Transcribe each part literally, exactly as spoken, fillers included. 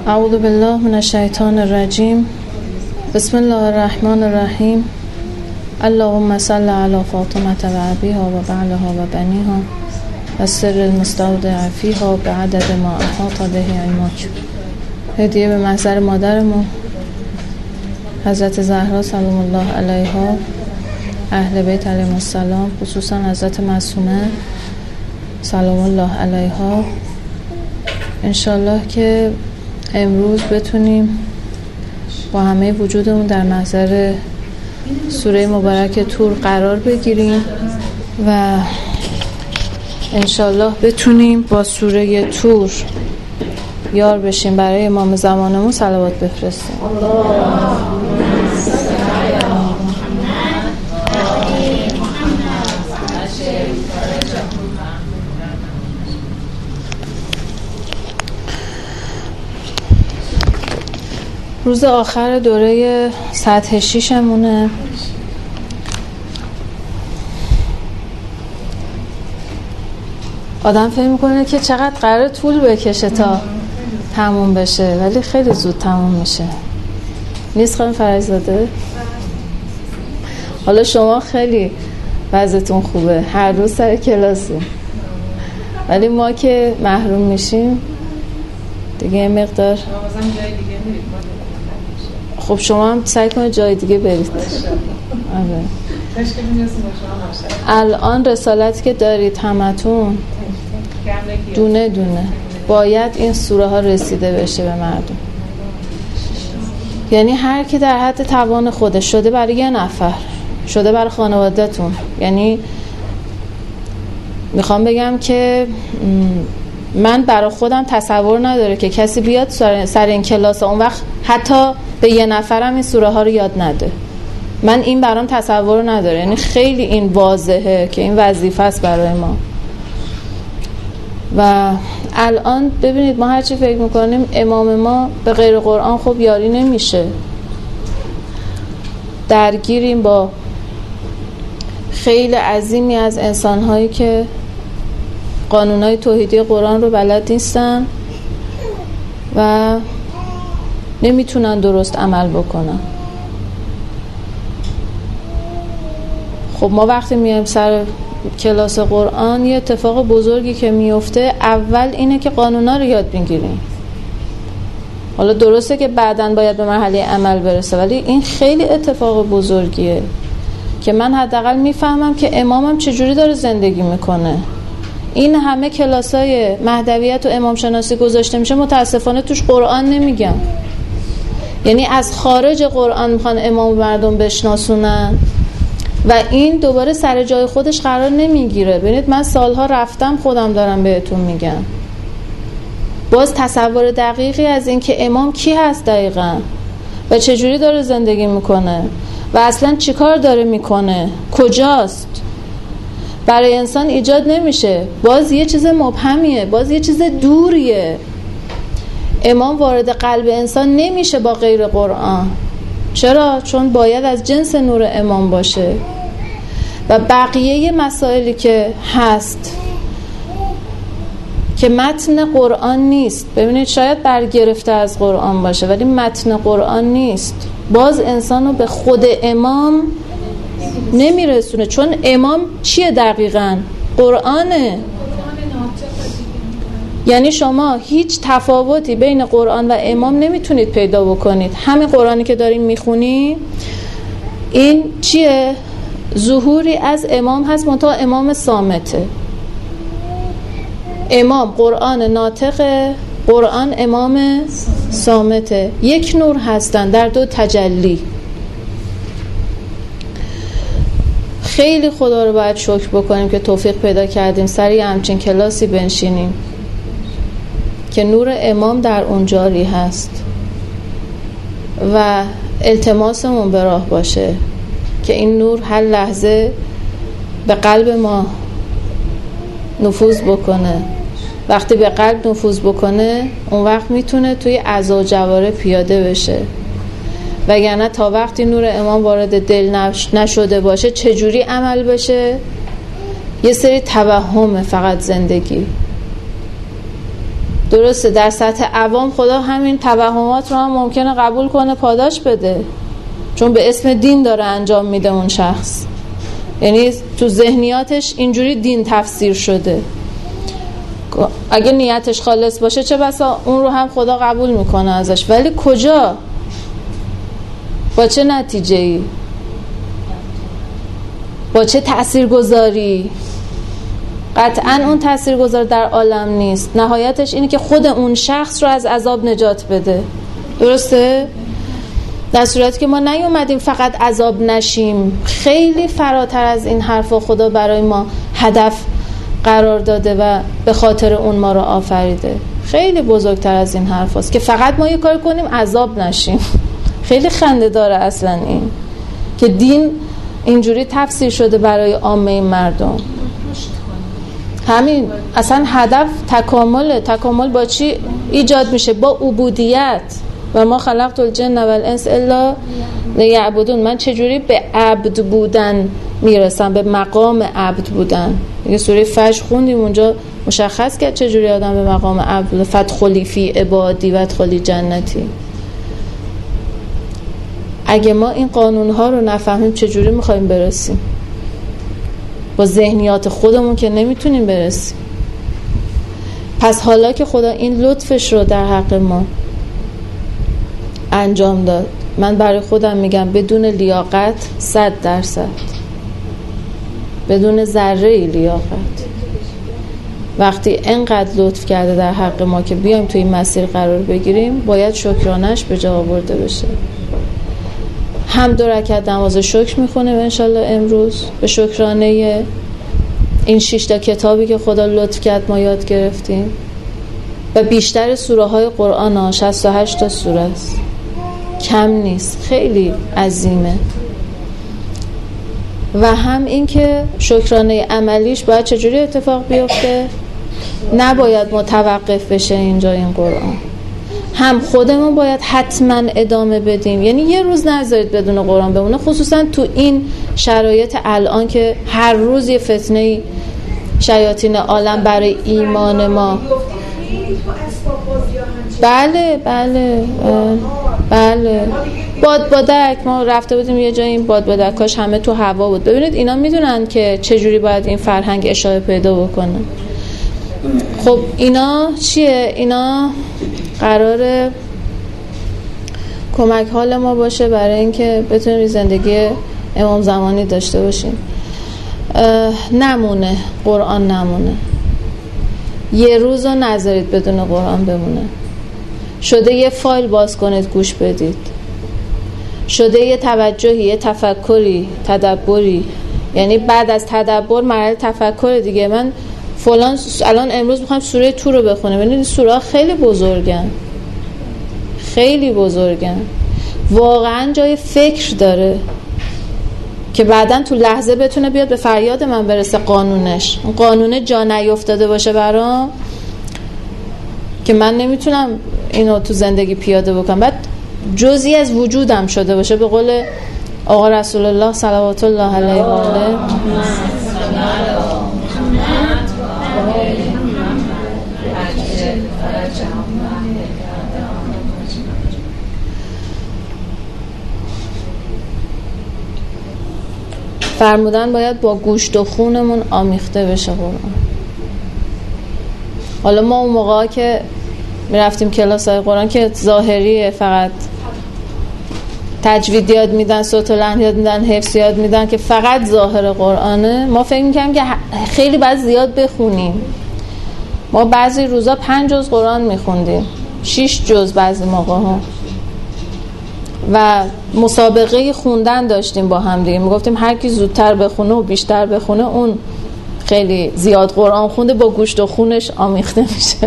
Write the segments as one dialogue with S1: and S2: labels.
S1: اعوذ بالله من الشیطان الرجیم. بسم الله الرحمن الرحیم. اللهم صل علی فاطمه و ابیها و بعلها و بنیها و سر المستودع فیها بعدد ما احاط به علمک. هدیه به محضر مادرمون حضرت زهرا سلام الله علیها، اهل بیت علیهم السلام، خصوصا حضرت معصومه سلام الله علیها. انشالله که امروز بتونیم با همه وجودمون در محضر سوره مبارک طور قرار بگیریم و انشالله بتونیم با سوره طور یار بشیم. برای امام زمانمون صلوات بفرستیم. روز آخر دوره سطح شیشمونه. آدم فکر میکنه که چقدر قرار طول بکشه تا تموم بشه، ولی خیلی زود تموم میشه. نیست خانم فرجزاده؟ حالا شما خیلی وضعتون خوبه، هر روز سر کلاسی، ولی ما که محروم میشیم دیگه مقدار. خب شما هم سعی کنید جای دیگه برید. آره. الان رسالتی که دارید همتون دونه دونه باید این سوره ها رسیده بشه به مردم. یعنی هر کی در حد توان خودش، شده برای یه نفر، شده برای خانواده‌تون. یعنی میخوام بگم که من برای خودم تصور نداره که کسی بیاد سر این کلاس اون وقت حتی به یه نفرم این سوره ها رو یاد نده. من این برام تصور نداره. یعنی خیلی این واضحه که این وظیفه است برای ما. و الان ببینید ما هرچی فکر میکنیم امام ما به غیر قرآن خب یاری نمیشه. درگیریم با خیلی عظیمی از انسانهایی که قانونهای توحیدی قرآن رو بلد نیستن و نمیتونن درست عمل بکنن. خب ما وقتی میایم سر کلاس قرآن یه اتفاق بزرگی که میفته اول اینه که قانونا رو یاد میگیریم. حالا درسته که بعداً باید به مرحله عمل برسه، ولی این خیلی اتفاق بزرگیه که من حداقل میفهمم که امامم چجوری داره زندگی میکنه. این همه کلاسای مهدویت و امام شناسی گذاشته میشه، متاسفانه توش قرآن نمیگم. یعنی از خارج قرآن میخوان امام مردم بشناسونن و این دوباره سر جای خودش قرار نمیگیره. ببینید من سالها رفتم، خودم دارم بهتون میگم، باز تصور دقیقی از این که امام کی هست دقیقاً و چجوری داره زندگی میکنه و اصلا چی کار داره میکنه، کجاست، برای انسان ایجاد نمیشه. باز یه چیز مبهمیه، باز یه چیز دوریه. امام وارد قلب انسان نمیشه با غیر قرآن. چرا؟ چون باید از جنس نور امام باشه. و بقیه مسائلی که هست که متن قرآن نیست، ببینید شاید برگرفته از قرآن باشه ولی متن قرآن نیست، باز انسانو به خود امام نمیرسونه. چون امام چیه دقیقاً؟ قرآنه. یعنی شما هیچ تفاوتی بین قرآن و امام نمیتونید پیدا بکنید. همین قرآنی که داریم میخونی این چیه؟ ظهوری از امام هست، منتها امام صامته. امام قرآن ناطقه، قرآن امام صامته. یک نور هستن در دو تجلی. خیلی خدا رو باید شکر بکنیم که توفیق پیدا کردیم سر یه همچین کلاسی بنشینیم که نور امام در اون جاری هست و التماسمون به راه باشه که این نور هر لحظه به قلب ما نفوذ بکنه. وقتی به قلب نفوذ بکنه اون وقت میتونه توی اعضا و جواره پیاده بشه، وگرنه تا وقتی نور امام وارد دل نشده باشه چجوری عمل بشه؟ یه سری توهمه فقط زندگی. درسته در سطح عوام خدا همین توهمات رو هم ممکنه قبول کنه، پاداش بده، چون به اسم دین داره انجام میده اون شخص، یعنی تو ذهنیاتش اینجوری دین تفسیر شده. اگه نیتش خالص باشه چه بسا اون رو هم خدا قبول میکنه ازش. ولی کجا؟ با چه نتیجه‌ای؟ با چه تاثیرگذاری؟ قطعاً اون تاثیرگذار در عالم نیست. نهایتش اینه که خود اون شخص رو از عذاب نجات بده. درسته؟ در صورتی که ما نیومدیم فقط عذاب نشیم، خیلی فراتر از این حرفا خدا برای ما هدف قرار داده و به خاطر اون ما رو آفریده. خیلی بزرگتر از این حرف هست که فقط ما یه کار کنیم عذاب نشیم. خیلی خنده داره اصلا این که دین اینجوری تفسیر شده برای عامه مردم. همین اصلا هدف تکامله. تکامل با چی ایجاد میشه؟ با عبودیت. و ما خلقت الجن والانس الا لیعبدون. من چجوری به عبد بودن میرسم، به مقام عبد بودن؟ یه سوره فجر خوندیم اونجا مشخص کرد چجوری آدم به مقام عبد، فدخلی فی عبادی وادخلی جنتی. اگه ما این قانونها رو نفهمیم چجوری میخوایم برسیم؟ با ذهنیات خودمون که نمیتونیم برسیم. پس حالا که خدا این لطفش رو در حق ما انجام داد، من برای خودم میگم بدون لیاقت صد درصد، بدون ذره لیاقت، وقتی انقدر لطف کرده در حق ما که بیایم توی این مسیر قرار بگیریم، باید شکرانش به جا آورده بشه. هم دو رکعت نماز شکر میخونه انشالله امروز به شکرانه این شش تا کتابی که خدا لطف کرد ما یاد گرفتیم و بیشتر سوره های قرآن ها شصت و هشت تا سوره است، کم نیست، خیلی عظیمه. و هم این که شکرانه عملیش باید چجوری اتفاق بیفته؟ نباید متوقف بشه اینجا این قرآن. هم خودمون باید حتما ادامه بدیم، یعنی یه روز نذارید بدون قرآن بمونه، خصوصا تو این شرایط الان که هر روز یه فتنه شیاطین عالم برای ایمان ما. بله بله بله باد بادک، ما رفته بودیم یه جایی، این باد بادکاش همه تو هوا بود. ببینید اینا میدونن که چجوری باید این فرهنگ اشاعه پیدا بکنه. خب اینا چیه؟ اینا قراره کمک حال ما باشه برای اینکه بتونیم زندگی امام زمانی داشته باشیم. نمونه قرآن، نمونه یه روز رو نذارید بدون قرآن بمونه. شده یه فایل باز کنید گوش بدید، شده یه توجهی، یه تفکری، تدبری، یعنی بعد از تدبر مرحله تفکر دیگه. من فلان الان امروز میخوام سوره طور رو بخونم، ببینید سوره خیلی بزرگن، خیلی بزرگن، واقعا جای فکر داره که بعدن تو لحظه بتونه بیاد به فریاد من برسه. قانونش، اون قانون جا نیفتاده باشه برام که من نمیتونم اینو تو زندگی پیاده بکنم، بعد جزئی از وجودم شده باشه. به قول آقا رسول الله صلوات الله علیه و آله، فرمودن باید با گوشت و خونمون آمیخته بشه قرآن. حالا ما اون موقع که میرفتیم کلاس های قرآن که ظاهریه، فقط تجوید یاد میدن، صوت و لحن یاد میدن، حفظ یاد میدن که فقط ظاهر قرآنه. ما فکر میکنیم که خیلی باید زیاد بخونیم. ما بعضی روزا پنج جز قرآن میخوندیم، شش جز بعضی موقع ها، و مسابقه خوندن داشتیم با هم دیگه. میگفتیم هر کی زودتر بخونه و بیشتر بخونه اون خیلی زیاد قرآن خونده، با گوشت و خونش آمیخته میشه.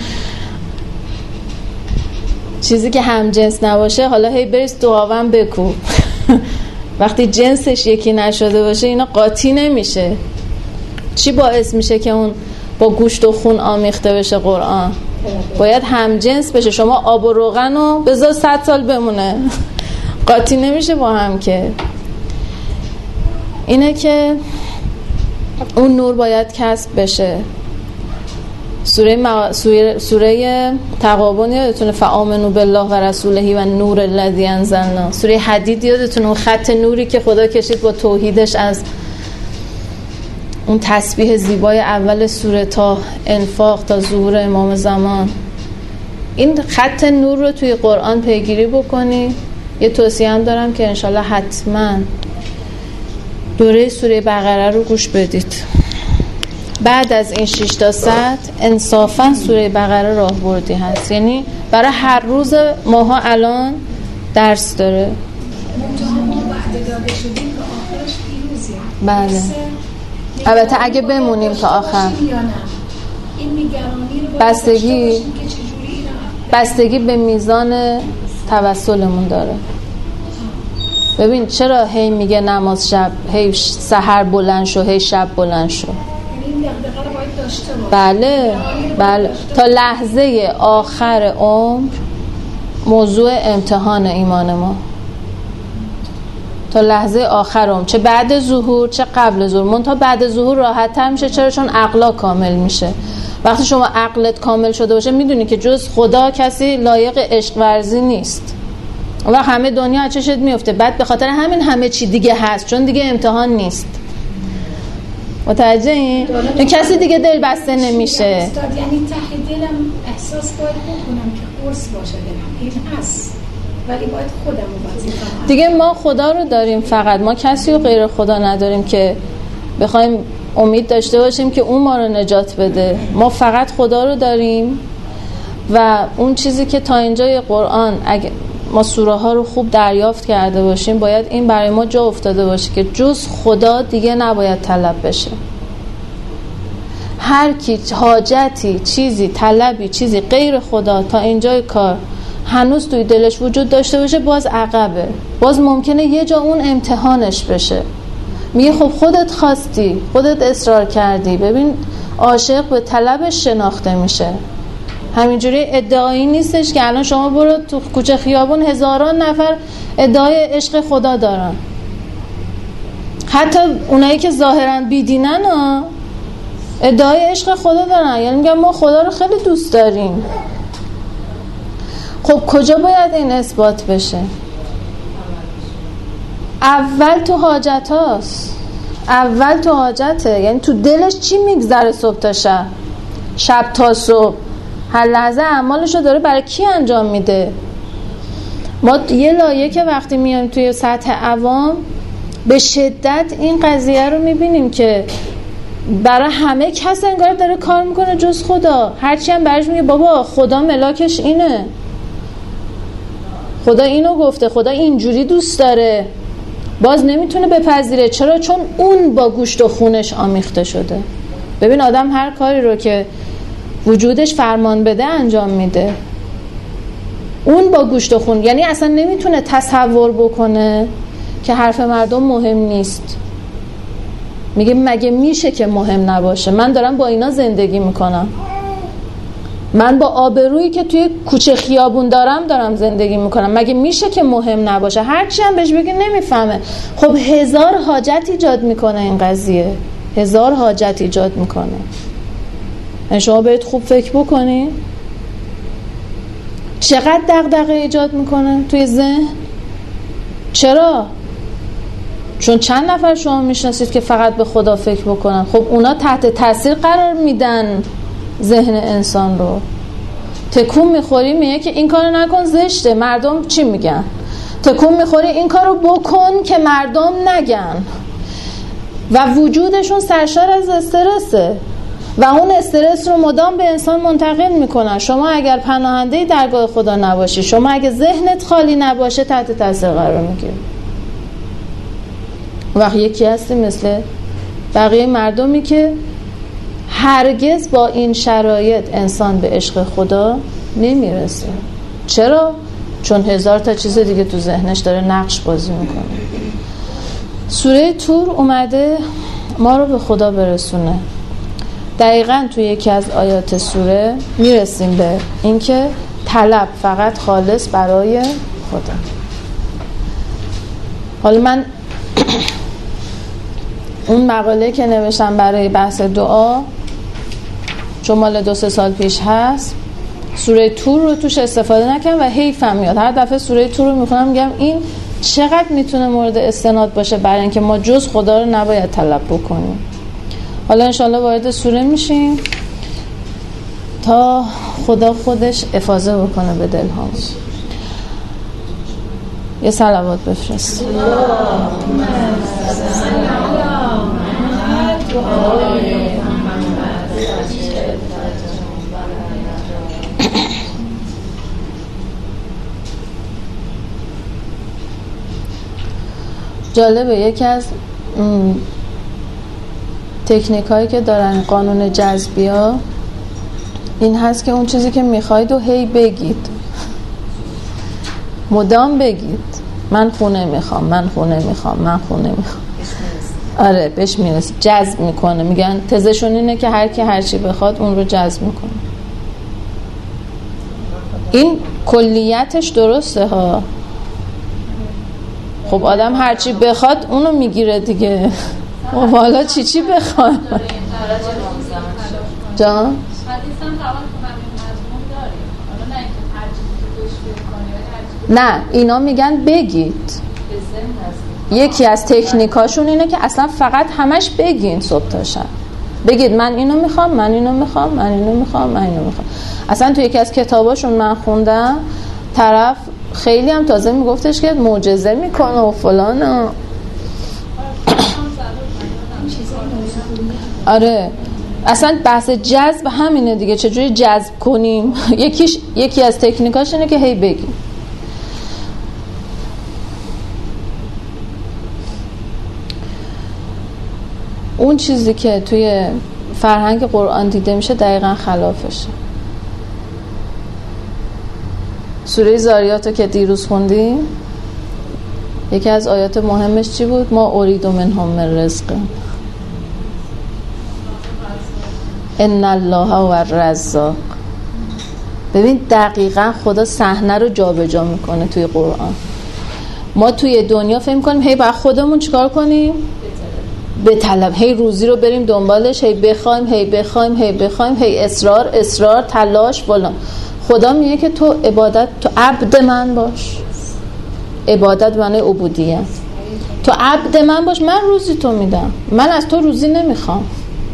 S1: چیزی که هم جنس نباشه حالا هی بریز دعاون بکو. وقتی جنسش یکی نشده باشه اینا قاطی نمیشه. چی باعث میشه که اون با گوشت و خون آمیخته بشه قرآن؟ باید هم جنس بشه. شما آب و روغن رو بذار صد سال بمونه، قاطی نمیشه با هم. که اینه که اون نور باید کسب بشه. سوره مع... سوره, سوره تغابن یادتونه فآمنوا بالله و رسوله و نور الذی انزلنا. سوره حدید یادتونه اون خط نوری که خدا کشید با توحیدش از اون تسبیح زیبای اول سوره تا انفاق تا ظهور امام زمان. این خط نور رو توی قرآن پیگیری بکنی. یه توصیه هم دارم که انشالله حتما دوره سوره بقره رو گوش بدید. بعد از این شش تا صد انصافا سوره بقره راهبردی هست، یعنی برای هر روز ماها الان درس داره. بله البته اگه بمونیم تا آخر بستگی بستگی به میزان توسلمون داره. ببین چرا هی میگه نماز شب، هی سحر بلند شو، هی شب بلند شو. بله بله تا لحظه آخر عمر موضوع امتحان ایمان ما، تا لحظه آخر عمر، چه بعد ظهور چه قبل ظهور. منتها بعد ظهور راحت تر میشه. چرا؟ چون عقلا کامل میشه. وقتی شما عقلت کامل شده باشه میدونی که جز خدا کسی لایق عشق ورزی نیست و همه دنیا چشت میفته. بعد به خاطر همین همه چی دیگه هست، چون دیگه امتحان نیست. متوجه این؟ کسی دیگه دل بسته نمیشه.
S2: یعنی ته دلم احساس باید بکنم که قرص باشه دلم این هست، ولی باید خودم رو وظیفه‌ام
S1: دیگه ما خدا رو داریم، فقط ما کسی رو غیر خدا نداریم که بخوایم امید داشته باشیم که اون ما رو نجات بده. ما فقط خدا رو داریم و اون چیزی که تا اینجای قرآن اگه ما سوره ها رو خوب دریافت کرده باشیم باید این برای ما جا افتاده باشه که جز خدا دیگه نباید طلب بشه. هر کی حاجتی، چیزی، طلبی، چیزی غیر خدا تا اینجای کار هنوز توی دلش وجود داشته باشه باز عقبه، باز ممکنه یه جا اون امتحانش بشه. میگه خب خودت خواستی، خودت اصرار کردی. ببین عاشق به طلبش شناخته میشه. همینجوری ادعایی نیستش که الان شما برو تو کوچه خیابون هزاران نفر ادعای عشق خدا دارن، حتی اونایی که ظاهرا بیدینن ها ادعای عشق خدا دارن، یعنی میگن ما خدا رو خیلی دوست داریم. خب کجا باید این اثبات بشه؟ اول تو حاجت هاست، اول تو حاجته، یعنی تو دلش چی میگذره صبح تا شب، شب تا صبح، هر لحظه اعمالشو داره برای کی انجام میده. ما یه لایه که وقتی میایم توی سطح عوام به شدت این قضیه رو میبینیم که برای همه کس انگار داره کار میکنه جز خدا. هرچی هم برش میگه بابا خدا ملاکش اینه، خدا اینو گفته، خدا اینجوری دوست داره، باز نمیتونه بپذیره. چرا؟ چون اون با گوشت و خونش آمیخته شده. ببین آدم هر کاری رو که وجودش فرمان بده انجام میده. اون با گوشت و خون، یعنی اصلا نمیتونه تصور بکنه که حرف مردم مهم نیست. میگه مگه میشه که مهم نباشه؟ من دارم با اینا زندگی میکنم، من با آبرویی که توی کوچه خیابون دارم دارم زندگی میکنم، مگه میشه که مهم نباشه؟ هرچی هم بهش بگه نمیفهمه. خب هزار حاجت ایجاد میکنه این قضیه، هزار حاجت ایجاد میکنه. شما باید خوب فکر بکنی چقدر دغدغه ایجاد میکنه توی ذهن. چرا؟ چون چند نفر شما میشناسید که فقط به خدا فکر بکنن. خب اونا تحت تاثیر قرار میدن ذهن انسان رو. تکون میخوری میگه که این کارو نکن زشته، مردم چی میگن؟ تکون میخوری این کارو بکن که مردم نگن. و وجودشون سرشار از استرسه و اون استرس رو مدام به انسان منتقل میکنن. شما اگر پناهنده درگاه خدا نباشی، شما اگه ذهنت خالی نباشه تحت تاثیر قرار میگیری. وقت یکی هستی مثل بقیه مردمی که هرگز با این شرایط انسان به عشق خدا نمیرسه. چرا؟ چون هزار تا چیز دیگه تو ذهنش داره نقش بازی میکنه. سوره طور اومده ما رو به خدا برسونه. دقیقاً توی یکی از آیات سوره میرسیم به اینکه طلب فقط خالص برای خدا. حالا من اون مقاله که نوشتم برای بحث دعا چون مال دو سه سال پیش هست، سوره تور رو توش استفاده نکنم و حیفم میاد هر دفعه سوره تور رو میخونم میگم این چقدر میتونه مورد استناد باشه برای اینکه ما جز خدا رو نباید طلب بکنیم. حالا انشالله وارد سوره میشیم تا خدا خودش افاضه بکنه به دل‌هامون. یه صلوات بفرست. جالبه یکی از تکنیک هایی که دارن قانون جذبیا این هست که اون چیزی که میخواید و هی بگید، مدام بگید من خونه میخوام، من خونه میخوام، من خونه میخوام. آره بهش میرسه، جذب میکنه. میگن تزشون اینه که هر کی هر چی بخواد اون رو جذب میکنه. این کلیتش درسته ها. خب آدم هر چی بخواد اونو میگیره دیگه. و حالا چی چی بخواد جان؟ نه اینا میگن بگید. یکی از تکنیکاشون اینه که اصلا فقط همش بگین صبح تا شب. بگید من اینو میخوام، من اینو میخوام، من اینو میخوام، من اینو میخوام. اصلا تو یکی از کتاباشون من خوندم طرف خیلی هم تازه میگفتش که معجزه میکنه و فلان. آره اصلا بحث جذب همینه دیگه، چجوری جذب کنیم. یکیش یکی از تکنیکاش اینه که هی بگیم. اون چیزی که توی فرهنگ قرآن دیده میشه دقیقا خلافشه. سوره زاریات رو که دیروز خوندیم یکی از آیات مهمش چی بود؟ ما اریدو منهم من رزق ان الله هو الرزاق. ببین دقیقا خدا صحنه رو جابجا میکنه توی قرآن. ما توی دنیا فهم کنیم هی باید خودمون چیکار کنیم؟ به طلب، هی روزی رو بریم دنبالش، هی بخوایم هی بخوایم هی بخوایم هی اصرار اصرار تلاش فلان. خدا میگه که تو عبادت، تو عبد من باش. عبادت معنی عبودیت. تو عبد من باش، من روزی تو میدم، من از تو روزی نمیخوام.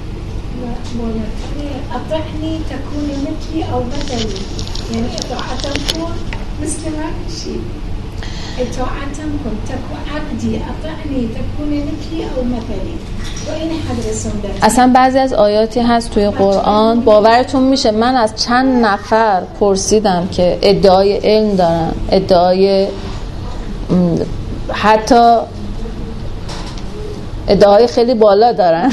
S2: اطعنی تکونی مثلی او مثلی، یعنی اطاعتم کن مثل من شی. اطاعتم کن تکو عبدی اطعنی تکونی مثلی او مثلی. و این حدرسون در
S1: اصلا بعضی از آیاتی هست توی قرآن باورتون میشه من از چند نفر پرسیدم که ادعای علم دارن، ادعای حتی ادعای خیلی بالا دارن.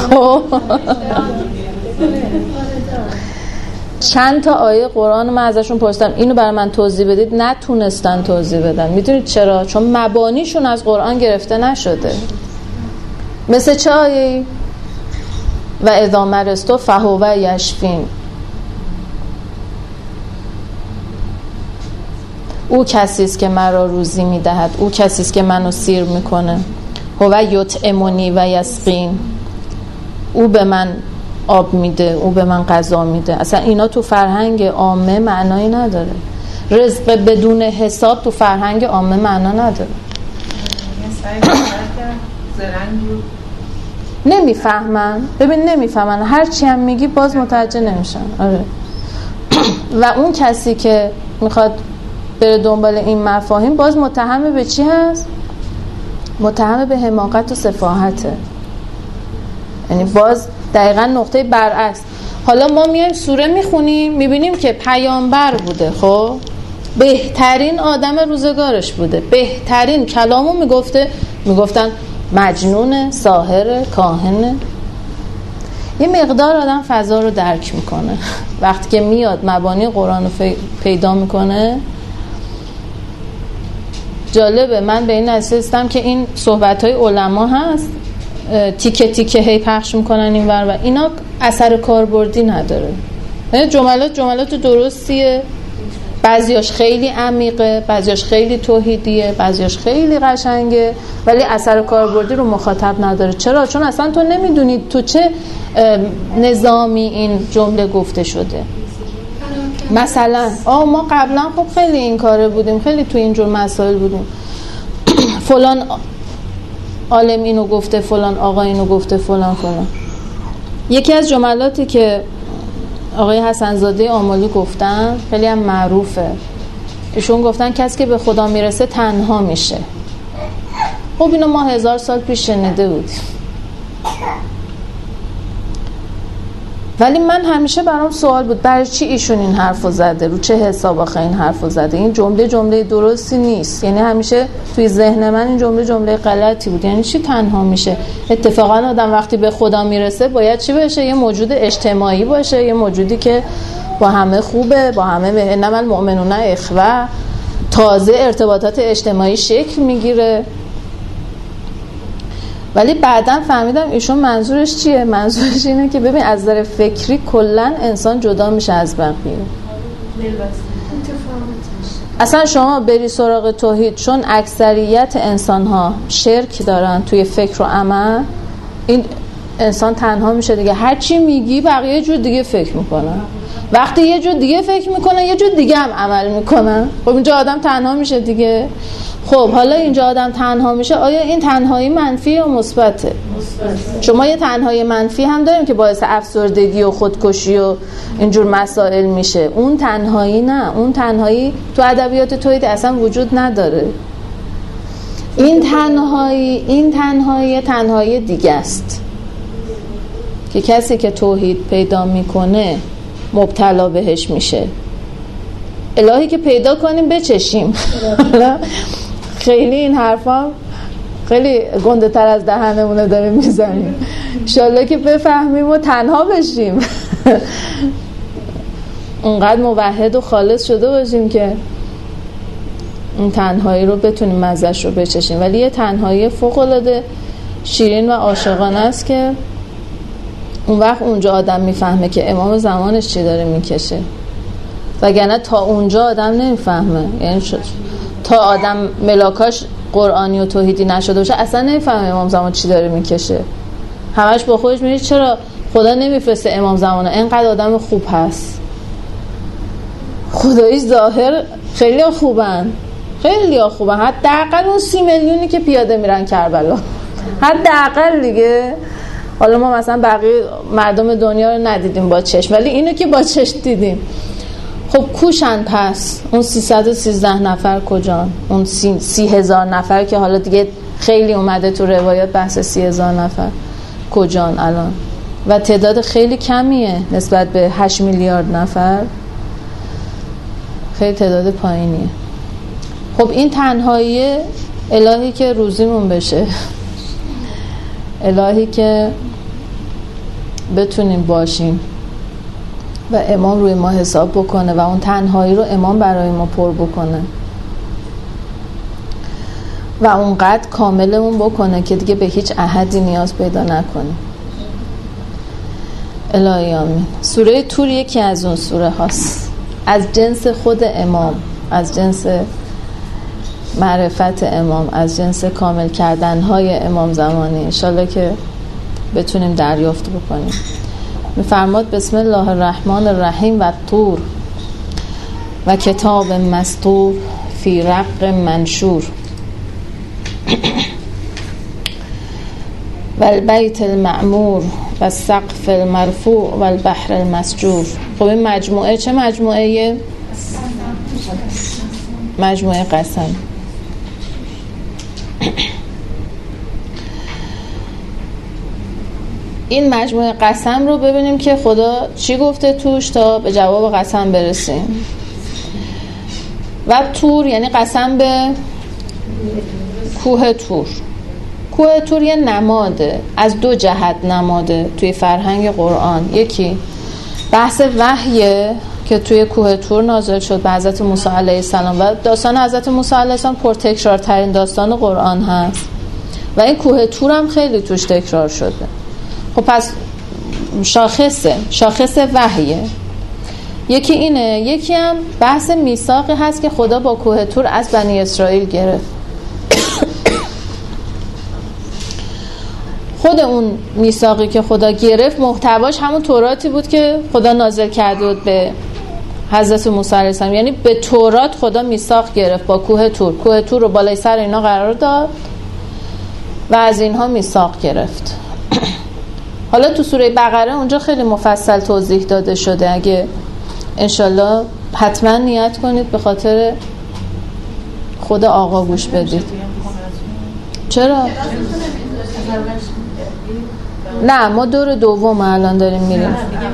S1: چند تا آیه قرآن من ازشون پرسیدم اینو برای من توضیح بدید، نتونستن توضیح بدن. میدونید چرا؟ چون مبانیشون از قرآن گرفته نشده. مثل چه آیه‌ای؟ و اذا مرضت فهو یشفین. او کسی است که مرا روزی میدهد، او کسی است که منو سیر میکنه. هو یطعمنی و یسقین. او به من آب میده، او به من غذا میده. اصلا اینا تو فرهنگ عامه معنایی نداره. رزق بدون حساب تو فرهنگ عامه معنا نداره. نمیفهمن. ببین نمیفهمن، هر چی هم میگی باز متوجه نمیشن. آره. و اون کسی که میخواد بره دنبال این مفاهیم باز متهم به چی هست؟ متهم به حماقت و سفاهته. یعنی باز دقیقا نقطه برعکس. حالا ما میایم سوره میخونیم میبینیم که پیامبر بوده، خب بهترین آدم روزگارش بوده، بهترین کلامو میگفته، میگفتن مجنون، ساحر، کاهن. یه مقدار آدم فضا رو درک میکنه وقتی که میاد مبانی قرآن رو پیدا میکنه. جالبه، من به این رسیدم که این صحبت‌های علما هست تیکه تیکه هی پخش میکنن این ور و اینا اثر کاربردی نداره. جملات جملات درستیه بعضیاش خیلی عمیقه، بعضیاش خیلی توحیدیه، بعضیاش خیلی قشنگه، ولی اثر کاربردی رو مخاطب نداره. چرا؟ چون اصلا تو نمیدونی تو چه نظامی این جمله گفته شده. مثلا آه ما قبلا خب خیلی این کاره بودیم، خیلی تو اینجور مسائل بودیم، فلان عالم اینو گفته، فلان آقا اینو گفته، فلان فلان. یکی از جملاتی که آقای حسن‌زاده آملی گفتن خیلی هم معروفه. ایشون گفتن کسی که به خدا میرسه تنها میشه. خب اینو ما هزار سال پیش شنیده بودیم، ولی من همیشه برام سوال بود برای چی ایشون این حرفو زده، رو چه حساب آخه این حرفو زده. این جمله جمله درستی نیست. یعنی همیشه توی ذهن من این جمله جمله غلطی بود. یعنی چی تنها میشه؟ اتفاقا آدم وقتی به خدا میرسه باید چی بشه؟ یه موجود اجتماعی باشه، یه موجودی که با همه خوبه، با همه انما المؤمنون اخوه، تازه ارتباطات اجتماعی شکل میگیره. ولی بعداً فهمیدم ایشون منظورش چیه. منظورش اینه که ببین از نظر فکری کلاً انسان جدا میشه از بقیه. اصلا شما بری سراغ توحید، چون اکثریت انسان‌ها شرک دارن توی فکر و عمل، این انسان تنها میشه دیگه. هر چی میگی بقیه یه جور دیگه فکر میکنن، وقتی یه جور دیگه فکر میکنن یه جور دیگه هم عمل میکنن. خب اینجا آدم تنها میشه دیگه. خب حالا اینجا آدم تنها میشه، آیا این تنهایی منفی یا مثبته؟ چون ما یه تنهایی منفی هم داریم که باعث افسردگی و خودکشی و اینجور مسائل میشه. اون تنهایی نه، اون تنهایی تو ادبیات توحید اصلا وجود نداره. این تنهایی این تنهایی تنهایی دیگه است که کسی که توحید پیدا میکنه مبتلا بهش میشه. الهی که پیدا کنیم بچشیم. خیلی این حرفا خیلی گنده تر از دهنمونه داریم میزنیم. انشالله که بفهمیم و تنها بشیم. اونقدر موحد و خالص شده باشیم که این تنهایی رو بتونیم مزهش رو بچشیم. ولی یه تنهایی فوق‌العاده شیرین و عاشقانه است که اون وقت اونجا آدم میفهمه که امام زمانش چی داره میکشه. وگرنه تا اونجا آدم نمیفهمه. یعنی شد تا آدم ملاکاش قرآنی و توحیدی نشده باشه اصلا نمیفهمه امام زمان چی داره میکشه. همش با خودش میگه چرا خدا نمیفرسته امام زمانه، اینقدر آدم خوب هست. خداییش ظاهر خیلی خوبن، خیلی خوبن. حداقل اون سی میلیونی که پیاده میرن کربلا، حداقل دیگه. حالا ما مثلا بقیه مردم دنیا رو ندیدیم با چشم، ولی اینو که با چشم دیدیم. خب کوشن پس اون سیصد و سیزده نفر کجان؟ اون سی, سی هزار نفر که حالا دیگه خیلی اومده تو روایات بحث سی هزار نفر کجان الان؟ و تعداد خیلی کمیه نسبت به هشت میلیارد نفر، خیلی تعداد پایینیه. خب این تنهایی الهی که روزیمون بشه، الهی که بتونیم باشیم و امام روی ما حساب بکنه و اون تنهایی رو امام برای ما پر بکنه و اونقدر کاملمون بکنه که دیگه به هیچ احدی نیاز پیدا نکنیم. الهی آمین. سوره طور یکی از اون سوره هاست، از جنس خود امام، از جنس معرفت امام، از جنس کامل کردن های امام زمانی. انشالله که بتونیم دریافت بکنیم. میفرماد بسم الله الرحمن الرحیم و طور و کتاب مسطور فی رق منشور و البیت المعمور و السقف المرفوع و البحر المسجور. خب این مجموعه چه مجموعه؟ مجموعه قسم. این مجموعه قسم رو ببینیم که خدا چی گفته توش تا به جواب قسم برسیم. و طور یعنی قسم به کوه طور. کوه طور یه نماده، از دو جهت نماده توی فرهنگ قرآن. یکی بحث وحیه که توی کوه طور نازل شد به حضرت موسی علیه السلام و داستان حضرت موسی علیه السلام پرتکرار ترین داستان قرآن هست و این کوه طور هم خیلی توش تکرار شده. خب پس شاخصه شاخص وحیه. یکی اینه، یکی هم بحث میثاقی هست که خدا با کوه طور از بنی اسرائیل گرفت. خود اون میثاقی که خدا گرفت محتواش همون توراتی بود که خدا نازل کرده بود به حضرت موسی علیه السلام. یعنی به تورات خدا میثاق گرفت با کوه طور. کوه طور رو بالای سر اینا قرار داد و از اینها میثاق گرفت. حالا تو سوره بقره اونجا خیلی مفصل توضیح داده شده، اگه انشالله حتما نیت کنید به خاطر خدا آقا گوش بدید. چرا؟ نه ما دور دوم الان داریم میریم.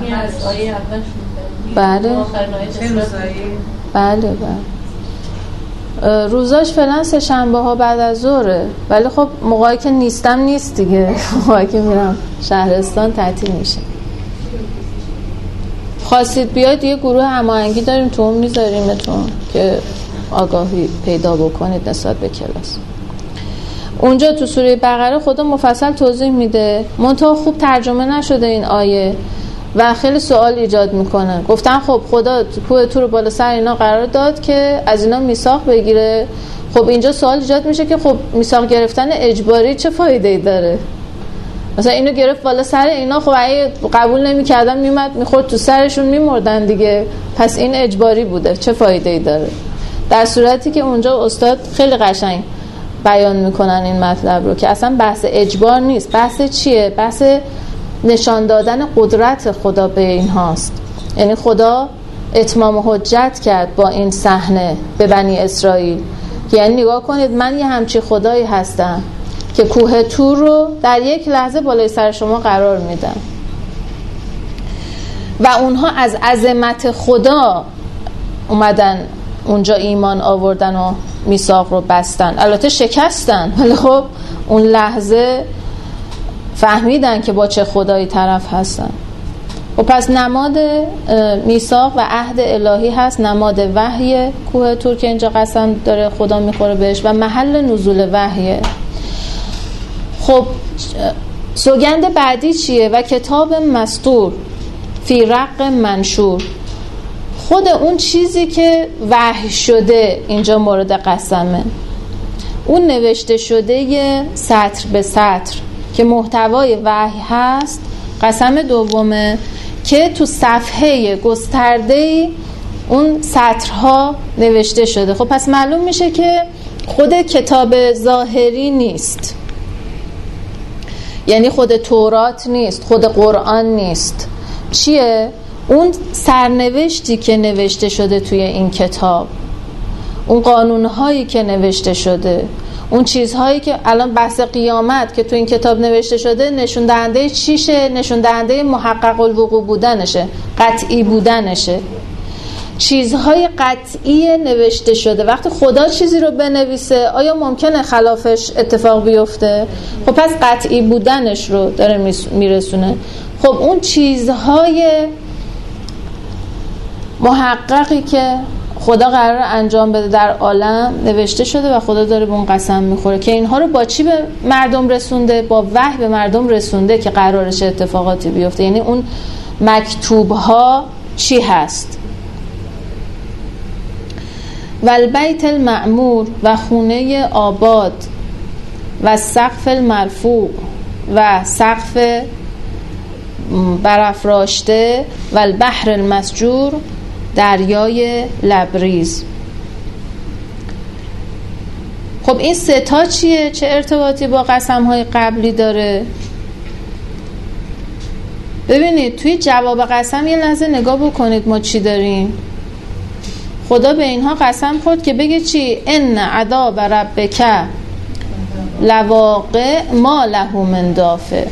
S1: بله بله بله روزاش فعلا سه شنبه ها بعد از ظهره، ولی خب موقعی که نیستم نیست دیگه، موقعی که میرم شهرستان تعطیل میشه. خواستید بیاید یه گروه هماهنگی داریم تو اون میذاریمتون که آگاهی پیدا بکنید نسبت به کلاس. اونجا تو سوره بقره خدا مفصل توضیح میده، منتها خوب ترجمه نشده این آیه و خیلی سوال ایجاد میکنه. گفتن خب خدا کوه طور رو بالا سر اینا قرار داد که از اینا میثاق بگیره. خب اینجا سوال ایجاد میشه که خب میثاق گرفتن اجباری چه فایده‌ای داره؟ مثلا اینو گرفت بالا سر اینا، خب اگه قبول نمی‌کردن میومد میخورد تو سرشون میمردن دیگه، پس این اجباری بوده، چه فایده‌ای داره؟ در صورتی که اونجا استاد خیلی قشنگ بیان میکنن این مطلب رو که اصلا بحث اجبار نیست. بحث چیه؟ بحث نشان دادن قدرت خدا به این هاست. یعنی خدا اتمام حجت کرد با این صحنه به بنی اسرائیل، یعنی نگاه کنید من یه همچی خدایی هستم که کوه طور رو در یک لحظه بالای سر شما قرار میدم و اونها از عظمت خدا اومدن اونجا ایمان آوردن و میثاق رو بستن. البته شکستن، ولی خب اون لحظه فهمیدن که با چه خدایی طرف هستن. و پس نماد میثاق و عهد الهی هست، نماد وحی کوه طور که اینجا قسم داره خدا میخوره بهش و محل نزول وحیه. خب سوگند بعدی چیه؟ و کتاب مستور فی رق منشور. خود اون چیزی که وحی شده اینجا مورد قسمه، اون نوشته شده سطر به سطر که محتوای وحی هست قسم دومه که تو صفحه گسترده اون سطرها نوشته شده. خب پس معلوم میشه که خود کتاب ظاهری نیست، یعنی خود تورات نیست، خود قرآن نیست. چیه؟ اون سرنوشتی که نوشته شده توی این کتاب، اون قانونهایی که نوشته شده، اون چیزهایی که الان بحث قیامت که تو این کتاب نوشته شده نشون دهنده چیشه؟ نشون دهنده محقق الوقوع بودنشه، قطعی بودنشه. چیزهای قطعی نوشته شده. وقتی خدا چیزی رو بنویسه آیا ممکنه خلافش اتفاق بیفته؟ خب پس قطعی بودنش رو داره میرسونه. خب اون چیزهای محققی که خدا قرار انجام بده در عالم نوشته شده و خدا داره به اون قسم میخوره که اینها رو با چی به مردم رسونده؟ با وحی به مردم رسونده که قرارش اتفاقاتی بیفته. یعنی اون مکتوبها چی هست؟ و البیت المعمور و خونه آباد و سقف المرفوع و سقف برافراشته و البحر المسجور، دریای لبریز. خب این سه تا چیه؟ چه ارتباطی با قسم‌های قبلی داره؟ ببینید توی جواب قسم یه لحظه نگاه بکنید ما چی داریم. خدا به اینها قسم خورد که بگه چی؟ ان عذاب ربک لواقع ما له من دافع.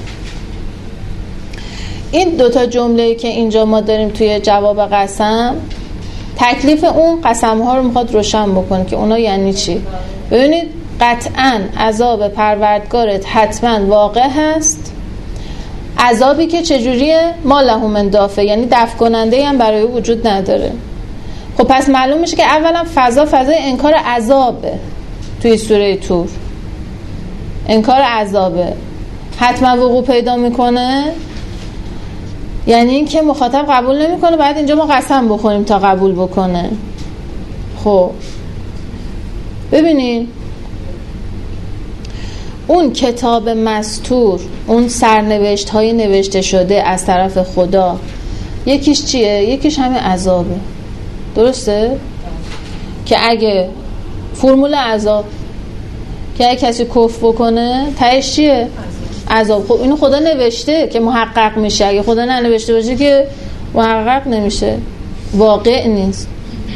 S1: این دوتا جمله که اینجا ما داریم توی جواب قسم تکلیف اون قسم ها رو میخواد روشن بکنه که اونا یعنی چی. ببینید قطعاً عذاب پروردگارت حتما واقع هست، عذابی که چجوریه؟ ما له من دافع، یعنی دفع کننده هم برای وجود نداره. خب پس معلوم میشه که اولا فضا فضای انکار عذابه. توی سوره طور انکار عذابه، حتما وقوع پیدا میکنه. یعنی این که مخاطب قبول نمیکنه، بعد اینجا ما قسم بخوریم تا قبول بکنه. خب ببینین اون کتاب مستور، اون سرنوشت های نوشته شده از طرف خدا، یکیش چیه؟ یکیش همه عذابه. درسته؟ که اگه فرمول عذاب که اگه کسی کفر بکنه تهش چیه؟ عذاب. خب اینو خدا نوشته که محقق میشه، اگه خدا ننوشته باشه که محقق نمیشه، واقع نیست.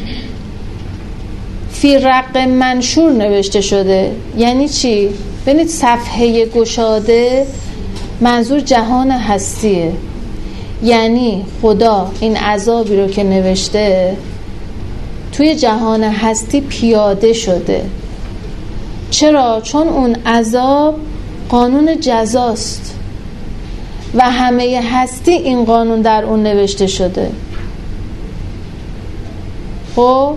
S1: فی رق منشور نوشته شده. یعنی چی؟ ببینید صفحه گشاده منظور جهان هستیه. یعنی خدا این عذابی رو که نوشته توی جهان هستی پیاده شده. چرا؟ چون اون عذاب قانون جزاست و همه هستی این قانون در اون نوشته شده. خب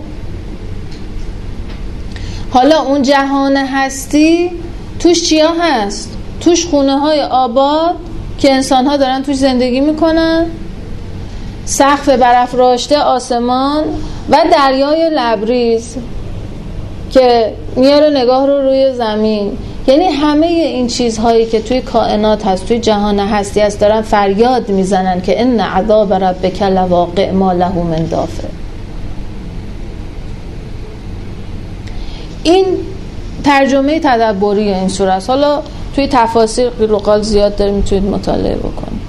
S1: حالا اون جهان هستی توش چیا هست؟ توش خونه های آباد که انسان ها دارن توش زندگی میکنن، سقف برافراشته آسمان و دریای لبریز که میاره نگاه رو روی زمین. یعنی همه این چیزهایی که توی کائنات هست، توی جهان هستی هست، دارن فریاد میزنن که ان عذاب ربک لواقع ما له من دافع. این ترجمه تدبری این سوره است. حالا توی تفاسیر قیل و قال زیاد داره، میتونید مطالعه بکنید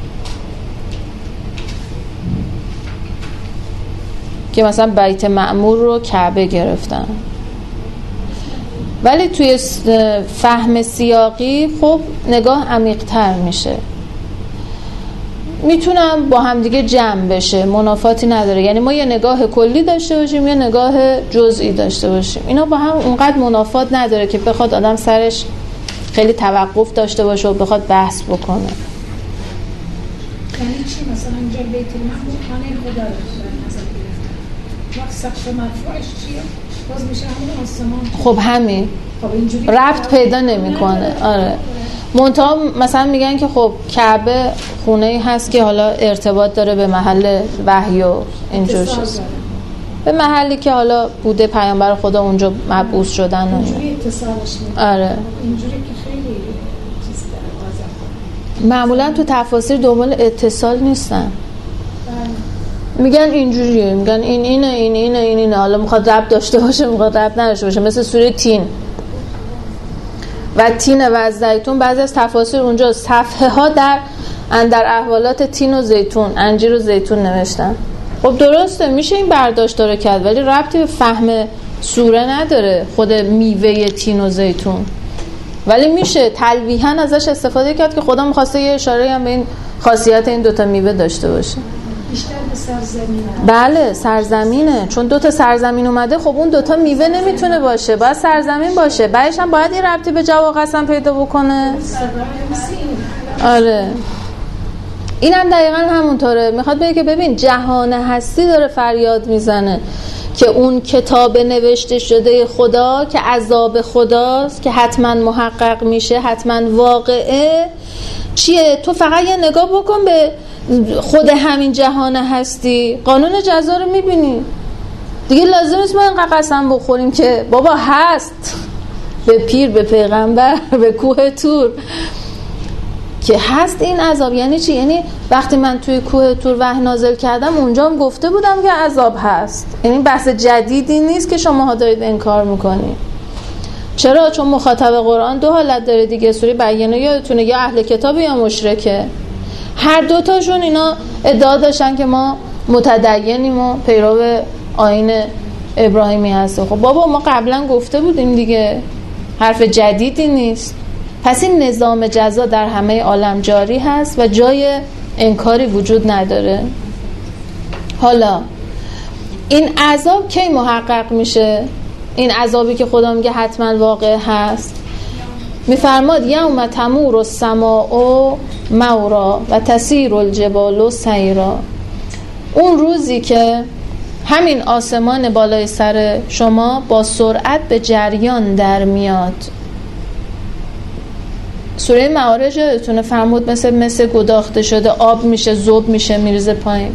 S1: که مثلا بیت معمور رو کعبه گرفتن. ولی توی فهم سیاقی خب نگاه عمیق‌تر میشه، میتونم با هم دیگه جمع بشه، منافاتی نداره. یعنی ما یه نگاه کلی داشته باشیم، یه نگاه جزئی داشته باشیم، اینا با هم اونقدر منافات نداره که بخواد آدم سرش خیلی توقف داشته باشه و بخواد بحث بکنه.
S2: یعنی چی؟ مثلا اینجا بیت المعمور خانه خدا رو در نظر گرفتن، وقت سقف مرفوعش چیه؟ باز میشه همون آسمان.
S1: خب همین ربط پیدا نمیکنه. آره منتها مثلا میگن که خب کعبه خونه‌ای هست که حالا ارتباط داره به محل وحی و اینجور چیز، به محلی که حالا بوده پیامبر خدا اونجا مبعوث شدن و
S2: اینجوری اتصالش میکنه.
S1: آره
S2: اینجوری که خیلی چیز داره.
S1: معمولا تو تفاسیر دنبال اتصال نیستن، میگن اینجوریه، میگن این اینه این اینه این اینه، حالا میخواد ربط داشته باشه میخواد ربط نداشته باشه. مثل سوره تین و تین و زیتون، بعضی از تفاسیر اونجا صفحه ها در اندر احوالات تین و زیتون، انجیر و زیتون نوشتن. خب درسته، میشه این برداشت داره کرد، ولی ربطی به فهم سوره نداره خود میوه تین و زیتون. ولی میشه تلویحاً ازش استفاده کرد که خدا میخواسته یه اشاره هم به این خاصیت این دوتا میوه داشته باشه.
S2: بیشتر به سرزمینه.
S1: بله سرزمینه، چون دوتا سرزمین اومده، خب اون دوتا میوه نمیتونه باشه، باید سرزمین باشه. بعدش هم باید یه ربطی به جواب قسم پیدا بکنه. آره اینم دقیقاً همونطوره. میخواد بگه که ببین جهان هستی داره فریاد میزنه که اون کتاب نوشته شده خدا که عذاب خداست، که حتما محقق میشه، حتما واقعه، چیه؟ تو فقط یه نگاه بکن به خود همین جهان هستی، قانون جزا رو میبینی دیگه. لازم نیست ما اینقدر قسم بخوریم که بابا هست، به پیر، به پیغمبر، به کوه تور که هست این عذاب. یعنی چی؟ یعنی وقتی من توی کوه تور وحی نازل کردم اونجا هم گفته بودم که عذاب هست. یعنی بحث جدیدی نیست که شماها دارید انکار میکنید. چرا؟ چون مخاطب قرآن دو حالت داره دیگه. سوره بینه یادتونه، یا اهل کتاب یا مشرکه. هر دوتاشون اینا ادعا داشتن که ما متدینیم و پیرو آیین ابراهیمی هستیم. خب بابا ما قبلا گفته بودیم دیگه، حرف جدیدی نیست. پس این نظام جزا در همه عالم جاری هست و جای انکاری وجود نداره. حالا این عذاب کی محقق میشه؟ این عذابی که خدا میگه حتما واقع هست، میفرماد یوم تمور السماء مورا و تسیر الجبال سیرا. اون روزی که همین آسمان بالای سر شما با سرعت به جریان در میاد. سوره معارج یادتونه فرمود مثل مثل گداخته شده آب میشه، ذوب میشه، میریزه پایین.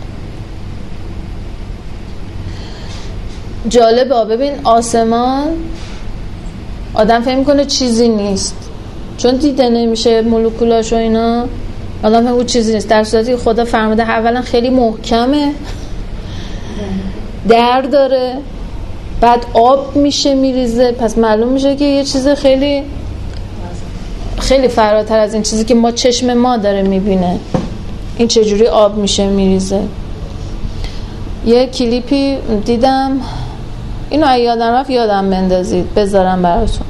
S1: جالبه ببین آسمان آدم فهم میکنه چیزی نیست چون دیده نمیشه مولکولاش و اینا، آدم فهم میکنه چیزی نیست، در صورتی خدا فرموده اولا خیلی محکمه، در داره، بعد آب میشه میریزه، پس معلوم میشه که یه چیز خیلی خیلی فراتر از این چیزی که ما چشم ما داره میبینه. این چجوری آب میشه میریزه. یه کلیپی دیدم، اینو اگه یادم رفت یادم بندازید بذارم براتون.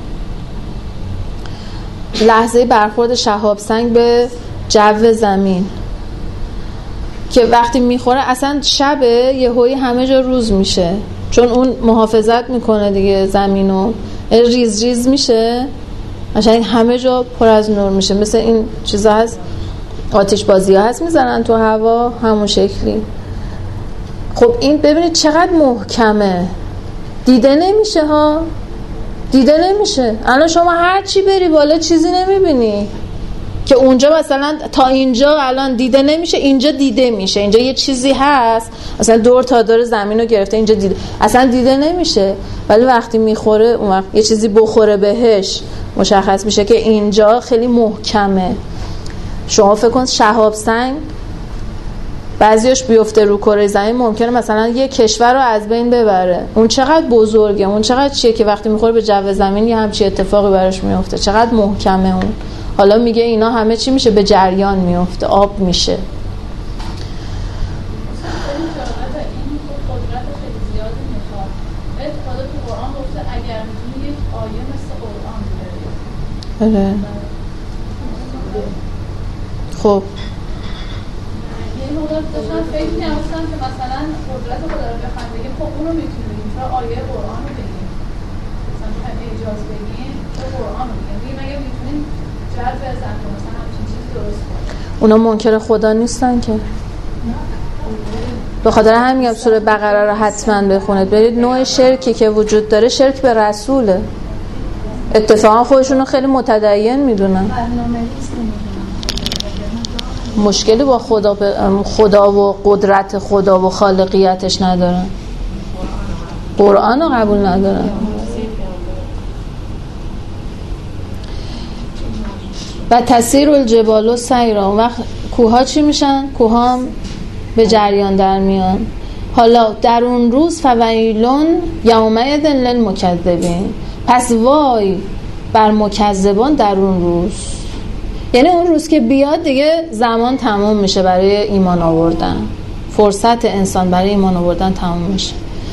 S1: لحظه برخورد شهاب سنگ به جو زمین که وقتی میخوره اصلا شبه یهویی همه جا روز میشه، چون اون محافظت میکنه دیگه زمینو، ریز ریز میشه عشان همه جا پر از نور میشه. مثل این چیزا هست آتش بازی ها هست میزنن تو هوا، همون شکلی. خب این ببینید چقدر محکمه، دیده نمیشه ها، دیده نمیشه. الان شما هر چی بری بالا چیزی نمیبینی که اونجا مثلا تا اینجا الان دیده نمیشه، اینجا دیده میشه، اینجا یه چیزی هست مثلا دور تا دور زمین رو گرفته اینجا دیده، اصلا دیده نمیشه، ولی وقتی میخوره اون وقت یه چیزی بخوره بهش مشخص میشه که اینجا خیلی محکمه. شما فکر کن شهاب سنگ بعضیش بیفته رو کره زمین ممکنه مثلا یه کشور رو از بین ببره. اون چقدر بزرگه، اون چقدر چیه که وقتی میخوره به جو زمین یه همچی اتفاقی براش میفته، چقدر محکمه اون. حالا میگه اینا همه چی میشه به جریان میفته، آب میشه. آره. خب
S3: یه موقع داشتم فکر می‌کردم که مثلا قدرت خدا رو بخوایم بگیم، خب اون رو میتونیم بگیم، چرا آیه قرآن رو بگیم، مثلا بخوایم اجاز بگیم چرا قرآن رو بگیم، بگیم اگه میتونیم جذب ازن که مثلا همچین چیزی درست کنیم.
S1: اونا منکر خدا نیستن که، به خاطر همین میگم سوره بقره رو حتما بخونید. برید نوع شرکی که وجود داره شرک به رسوله، اتفاقا خودشون رو خیلی متدین میدونن، مشکلی با خدا خدا و قدرت خدا و خالقیتش ندارن، قرآن رو قبول ندارن. و تسیر الجبال و سیرا، اون وقت کوها چی میشن؟ کوها هم به جریان در میان. حالا در اون روز فویلون یومئذ للمکذبین، پس وای بر مکذبان در اون روز. یعنی اون روز که بیاد دیگه زمان تمام میشه برای ایمان آوردن، فرصت انسان برای ایمان آوردن تمام میشه.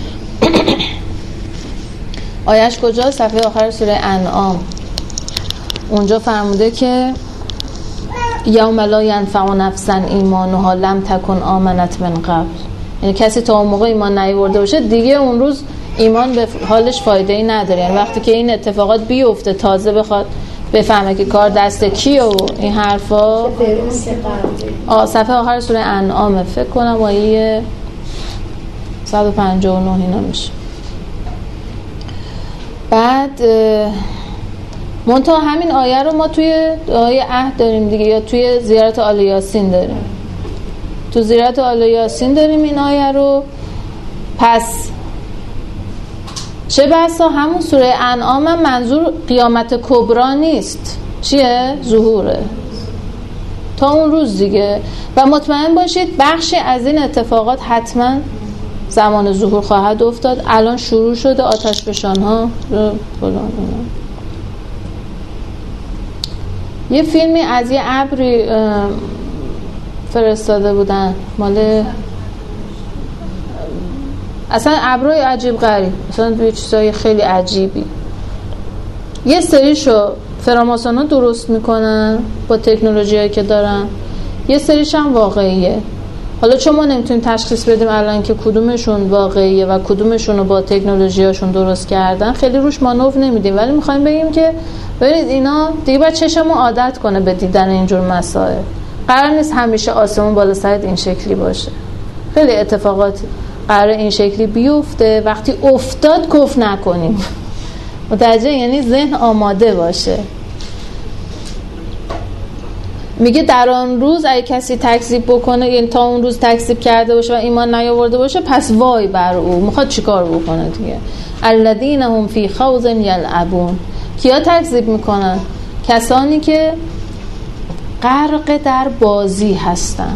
S1: آیش کجا؟ صفحه آخر سوره انعام. اونجا فرموده که یوم لا ینفع نفسا ایمانها لم تکن آمنت من قبل، یعنی کسی تا اون موقع ایمان نیاورده باشه دیگه اون روز ایمان به حالش فایده ای نداره. یعنی وقتی که این اتفاقات بیفته تازه بخواد بفهمه که کار دست کیه و این حرفا. آه صفحه آخر سوره انعام فکر کنم آیه صد و پنجاه و نه اینا میشه. بعد منتها همین آیه رو ما توی آیه عهد داریم دیگه، یا توی زیارت آل یاسین داریم، تو زیارت آل یاسین داریم این آیه رو. پس چه بسا همون سوره انعام هم منظور قیامت کبرا نیست، چیه؟ ظهوره تا اون روز دیگه. و مطمئن باشید بخشی از این اتفاقات حتما زمان ظهور خواهد افتاد. الان شروع شده آتش فشان ها. یه فیلمی از یه ابری فرستاده بودن مال اصلا ابرای عجیب غریب، اصلا یه چیزای خیلی عجیبی. یه سریشو فراماسونا درست میکنن با تکنولوژیایی که دارن، یه سریش هم واقعیه. حالا چون ما نمیتونیم تشخیص بدیم الان که کدومشون واقعیه و کدومشون رو با تکنولوژیاشون درست کردن، خیلی روش مانور نمیدیم، ولی میخوایم بگیم که ببینید اینا دیگه باید چشمون عادت کنه به دیدن اینجور مسائل. قرار نیست همیشه آسمون بالا سرت این شکلی باشه، خیلی اتفاقات قرار این شکلی بیفته. وقتی افتاد کف نکنیم، متوجه؟ یعنی ذهن آماده باشه. میگه در آن روز اگه کسی تکذیب بکنه، یعنی تا اون روز تکذیب کرده باشه و ایمان نیاورده باشه، پس وای بر او. میخواد چیکار بکنه دیگه؟ الذین هم فی خوض یلعبون. کیا تکذیب میکنن؟ کسانی که غرق در بازی هستن.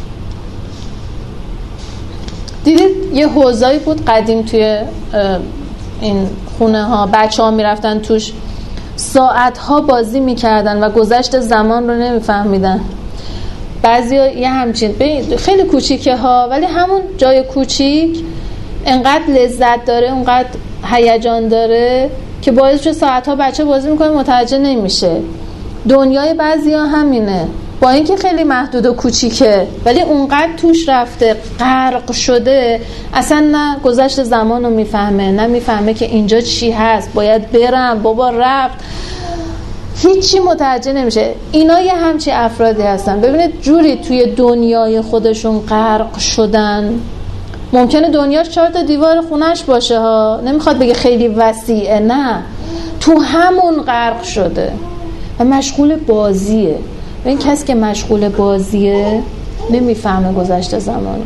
S1: دیدید یه حوضایی بود قدیم توی این خونه ها، بچه ها میرفتن توش، ساعت ها بازی میکردن و گذشت زمان رو نمیفهمیدن. بعضی ها یه همچین خیلی کوچیکه ها، ولی همون جای کوچیک انقدر لذت داره، انقدر هیجان داره که باعث شد ساعت ها بچه بازی میکنه متوجه نمیشه. دنیای بعضی ها همینه، با اینکه خیلی محدود و کوچیکه ولی اونقدر توش رفته غرق شده اصلا نه گذشت زمان رو میفهمه، نه میفهمه که اینجا چی هست، باید برم، بابا رفت، هیچی متوجه نمیشه. اینا یه همچی افرادی هستن. ببینید جوری توی دنیای خودشون غرق شدن. ممکنه دنیاش چهار تا دیوار خونش باشه ها، نمیخواد بگه خیلی وسیعه، نه، تو همون غرق شده و مشغول بازیه. و این کسی که مشغول بازیه نمیفهمه گذشته زمانو.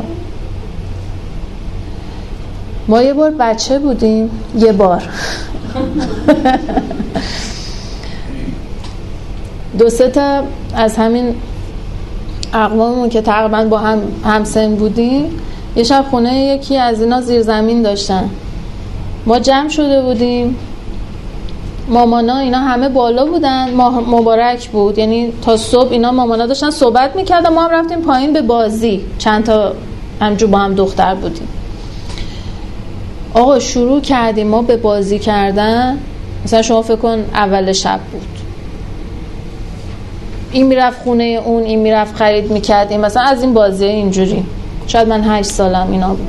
S1: ما یه بار بچه بودیم، یه بار دو سه تا از همین اقواممون که تقریبا با هم همسن بودیم، یه شب خونه یکی از اینا زیر زمین داشتن. ما جمع شده بودیم، مامانا اینا همه بالا بودن، مبارک بود، یعنی تا صبح اینا مامانا داشتن صحبت میکردن، ما هم رفتیم پایین به بازی، چند تا همجور با هم دختر بودیم. آقا شروع کردیم ما به بازی کردن، مثلا شما فکر کن اول شب بود، این میرفت خونه اون، این میرفت خرید میکردیم، مثلا از این بازی اینجوری. شاید من هشت سالم اینا بود.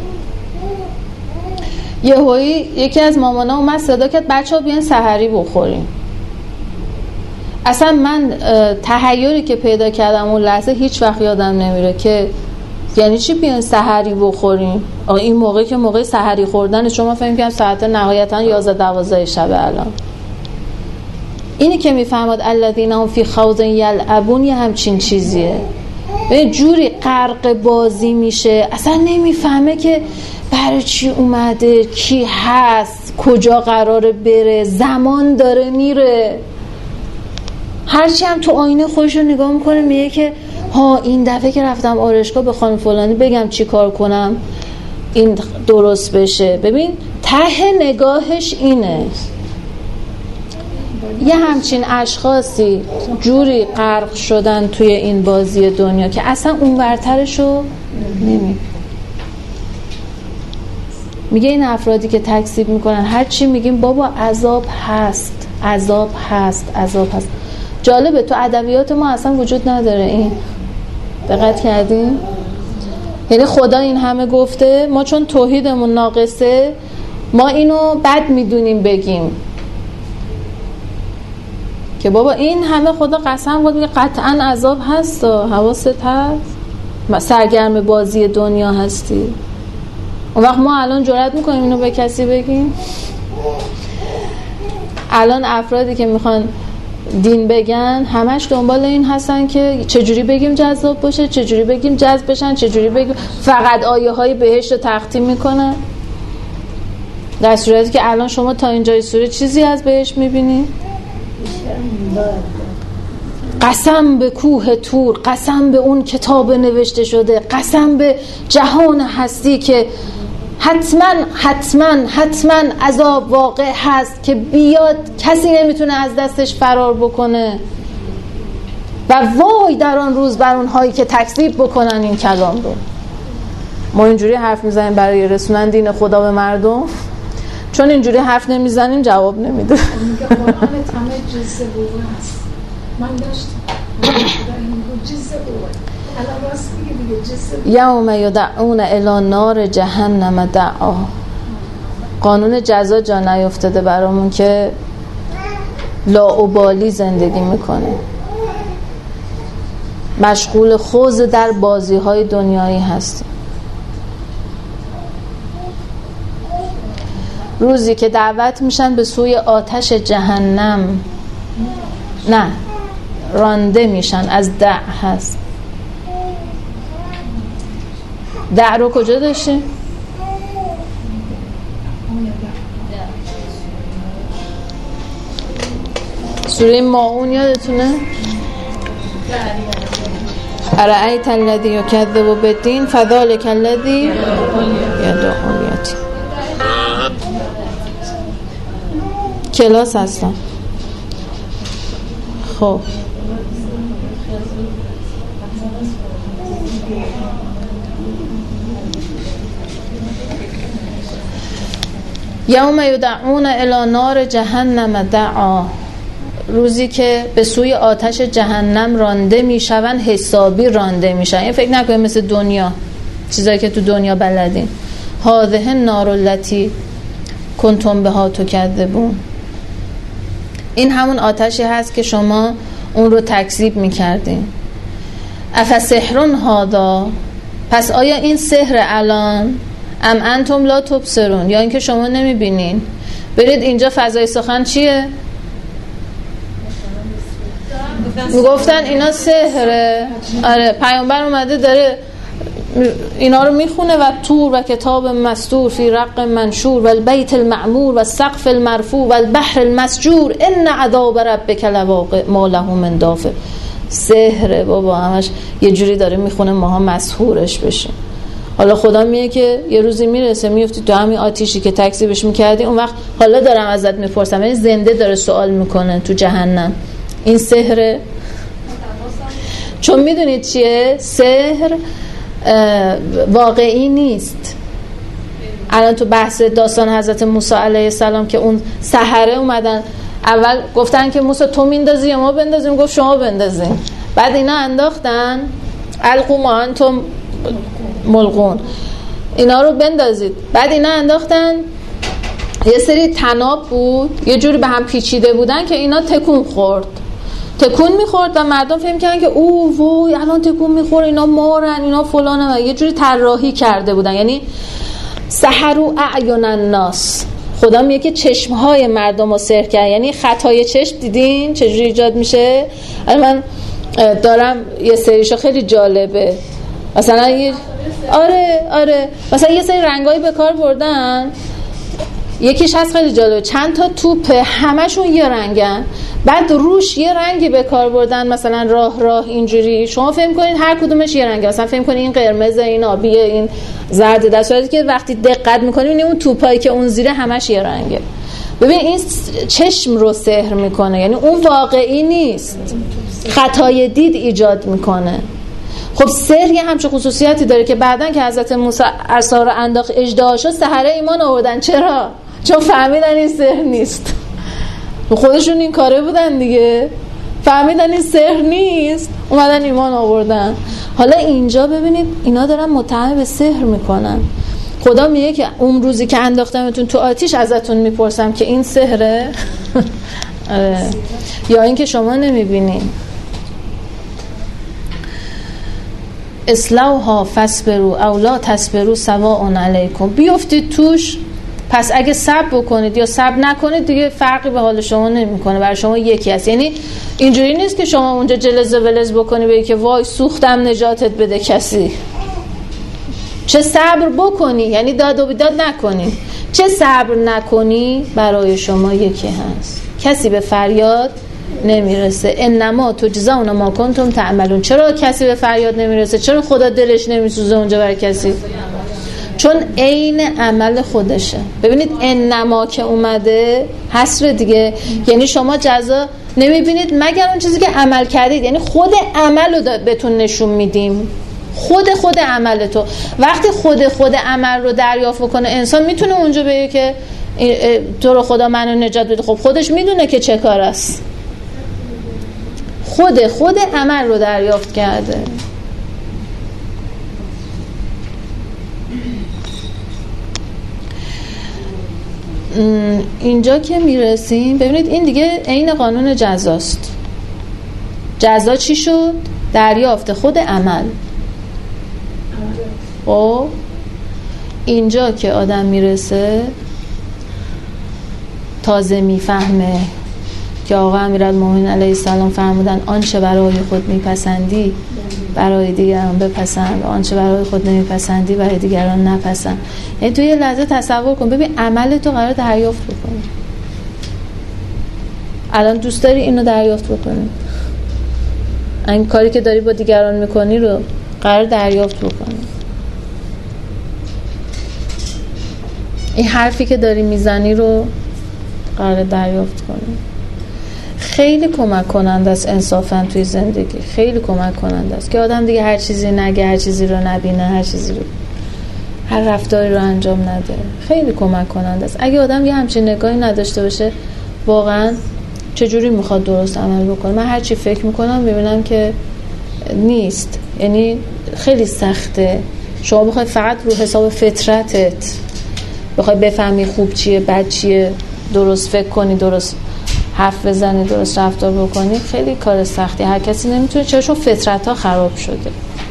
S1: یه هایی یکی از مامانا اومد صدا کرد بچه ها بیان سحری بخوریم. اصلا من تحیری که پیدا کردم اون لحظه هیچ وقت یادم نمیره که یعنی چی بیان سحری بخوریم. آقا این موقع که موقع سحری خوردن، شما فهم کنم ساعت نهایتا یازده دوازده شبه الان. اینی که میفهمد الذین هم فی خوض یلعبون یه همچین چیزیه. به جوری غرق بازی میشه اصلا نمیفهمه که برای چی اومده، کی هست، کجا قراره بره، زمان داره میره. هرچی هم تو آینه خودشو نگاه میکنه میگه که ها این دفعه که رفتم آرایشگاه به خانم فلانی بگم چی کار کنم این درست بشه. ببین ته نگاهش اینه. یه همچین اشخاصی جوری غرق شدن توی این بازی دنیا که اصلا اون ورترشو نمی میگه. این افرادی که تکذیب میکنن هر چی میگیم بابا عذاب هست، عذاب هست، عذاب هست. جالبه تو ادبیات ما اصلا وجود نداره این. دقت کردین؟ یعنی خدا این همه گفته، ما چون توحیدمون ناقصه ما اینو بد میدونیم بگیم که بابا این همه خدا قسم خود میگه قطعا عذاب هست، حواست هست، سرگرم بازی دنیا هستی. اون وقت ما الان جرئت میکنیم اینو به کسی بگیم؟ الان افرادی که میخوان دین بگن همش دنبال این هستن که چجوری بگیم جذاب باشه، چجوری بگیم جذب بشن، چجوری بگیم، فقط آیه های بهشت رو تختیم میکنن، در صورتی که الان شما تا اینجای سوره چیزی از بهشت میبینی؟ قسم به کوه طور، قسم به اون کتاب نوشته شده، قسم به جهان هستی که حتما حتما حتما عذاب واقع هست که بیاد کسی نمیتونه از دستش فرار بکنه. و وای در آن روز بر اونهایی که تکذیب بکنن این کلام رو. ما اینجوری حرف میزنیم برای رسوندن دین خدا به مردم، چون اینجوری حرف نمیزنیم جواب نمیده.
S2: میگه قرآن همه جزء بوه هست. من داشتم این جزء بوه الان راست میگه دیگه جزء بوه.
S1: یوم یدعون الی نار جهنم دعا. قانون جزا جا نیفتاده برامون که لاابالی زندگی میکنه، مشغول خوض در بازی های دنیایی هستیم. روزی که دعوت میشن به سوی آتش جهنم، نه رانده میشن. از دع هست. دع رو کجا داشتیم؟ سوره ماعون یادتونه؟ ارأیت الذی یکذب بالدین فذلک الذی یدعو الیتیم. کلاس هستم. خب یوم یدعون الی نار جهنم دعا، روزی که به سوی آتش جهنم رانده میشون، حسابی رانده میشن. این فکر نکنید مثل دنیا، چیزایی که تو دنیا بلدین. هذه النار التي کنتم بها تکذبون، این همون آتشی هست که شما اون رو تکذیب میکردین. افسحر هذا، پس آیا این سحر الان؟ ام انتم لا تبصرون، یا اینکه شما نمیبینین؟ برید اینجا فضای سخن چیه؟ میگفتن اینا سحره. آره پیامبر اومده داره اینا رو میخونه و تور و کتاب مستور فی رق منشور و البیت المعمور و سقف المرفوع و البحر المسجور ان عذاب ربک لواقع ما له من دافع. سحره بابا، همش یه جوری داره میخونه ماها مسحورش بشیم. حالا خدا میگه که یه روزی میرسه میفتی تو همین آتیشی که تکذیبش میکردی. اون وقت حالا دارم ازت میپرسم، یعنی زنده داره سوال میکنه تو جهنم، این سحره؟ چون میدونید چیه؟ سحر واقعی نیست. الان تو بحث داستان حضرت موسی علیه السلام که اون سحره اومدن، اول گفتن که موسی تو میندازی یا ما بندازیم؟ گفت شما بندازین. بعد اینا انداختن القوا ما انتم ملقون، اینا رو بندازید. بعد اینا انداختن، یه سری طناب بود یه جوری به هم پیچیده بودن که اینا تکون خورد، تکون میخورد و مردم فهم کردن که او وای الان تکون میخوره، اینا مارن، اینا فلانه. یه جوری طراحی کرده بودن، یعنی سحروا اعین الناس. خدا میگه که چشمهای مردم رو سحر کرد. یعنی خطای چشم دیدین چجوری ایجاد میشه؟ من دارم یه سریشو خیلی جالبه، مثلا یه آره آره مثلا یه سری رنگایی به کار بردن، یکیش هست خیلی جالبه، چند تا توپ همشون یه رنگن، بعد روش یه رنگی به کار بردن، مثلا راه راه اینجوری. شما فهم کنید هر کدومش یه رنگه، مثلا فهم کنید این قرمز، این آبیه، این زرد، در صورتی که وقتی دقت میکنید اون توپایی که اون زیره همش یه رنگه. ببین این چشم رو سحر میکنه، یعنی اون واقعی نیست، خطای دید ایجاد میکنه. خب سحر یه همچه خصوصیتی داره که بعدن که حضرت موسی عصا رو انداخت اژدها شد، سحره ایمان آوردن. چرا؟ چون فهمیدن این سحر نیست. خودشون این کاره بودن دیگه، فهمیدن این سحر نیست، اومدن ایمان آوردن. حالا اینجا ببینید اینا دارن متهم به سحر میکنن. خدا میگه که اون روزی که انداختمتون تو آتیش ازتون میپرسم که این سحره یا این که شما نمیبینین. اصلوها فاصبروا او لا تصبروا سواء علیکم، بیافتید توش، پس اگه صبر بکنید یا صبر نکنید دیگه فرقی به حال شما نمیکنه، برای شما یکی است. یعنی اینجوری نیست که شما اونجا جلز و ولز بکنی بگی که وای سوختم نجاتت بده کسی. چه صبر بکنی یعنی داد و بیداد نکنی، چه صبر نکنی برای شما یکی هست. کسی به فریاد نمیرسه. انما تجزون ما کنتم تعملون. چرا کسی به فریاد نمیرسه؟ چرا خدا دلش نمیسوزه اونجا برای کسی؟ چون عین عمل خودشه. ببینید انما که اومده حصر دیگه، یعنی شما جزا نمیبینید مگر اون چیزی که عمل کردید. یعنی خود عمل رو بهتون نشون میدیم، خود خود عمل تو. وقتی خود خود عمل رو دریافت کنه انسان میتونه اونجا بگه که تو رو خدا منو نجات بده. خب خودش میدونه که چه کار است، خود خود عمل رو دریافت کرده. اینجا که میرسیم ببینید این دیگه عین قانون جزاست. جزا چی شد؟ دریافت خود عمل. خب اینجا که آدم میرسه تازه میفهمه که آقا امیرالمومنین علیه السلام فرمودن آنچه برای خود میپسندی برای دیگران بپسند، آنچه برای خود نمیپسندی برای دیگران نپسند. یعنی تو یه لحظه تصور کن، ببین عمل تو قرار دریافت بکنی. الان دوست داری اینو دریافت بکنی؟ این کاری که داری با دیگران میکنی رو قرار دریافت بکنی. این حرفی که داری میزنی رو قرار دریافت کنی. خیلی کمک کننده است انصافا توی زندگی، خیلی کمک کننده است که آدم دیگه هر چیزی نگه، هر چیزی رو نبینه، هر چیزی رو، هر رفتاری رو انجام نده. خیلی کمک کننده است. اگه آدم یه همچین نگاهی نداشته باشه، واقعا چجوری میخواد درست عمل بکنه؟ من هر چی فکر میکنم میبینم که نیست. یعنی خیلی سخته شما بخوای فقط رو حساب فطرتت بخوای بفهمی خوب چیه بد چیه، درست فکر کنی، درست حرف بزنی، درست رفتار بکنی. خیلی کار سختی، هر کسی نمیتونه، چرا؟ چون فطرت ها خراب شده.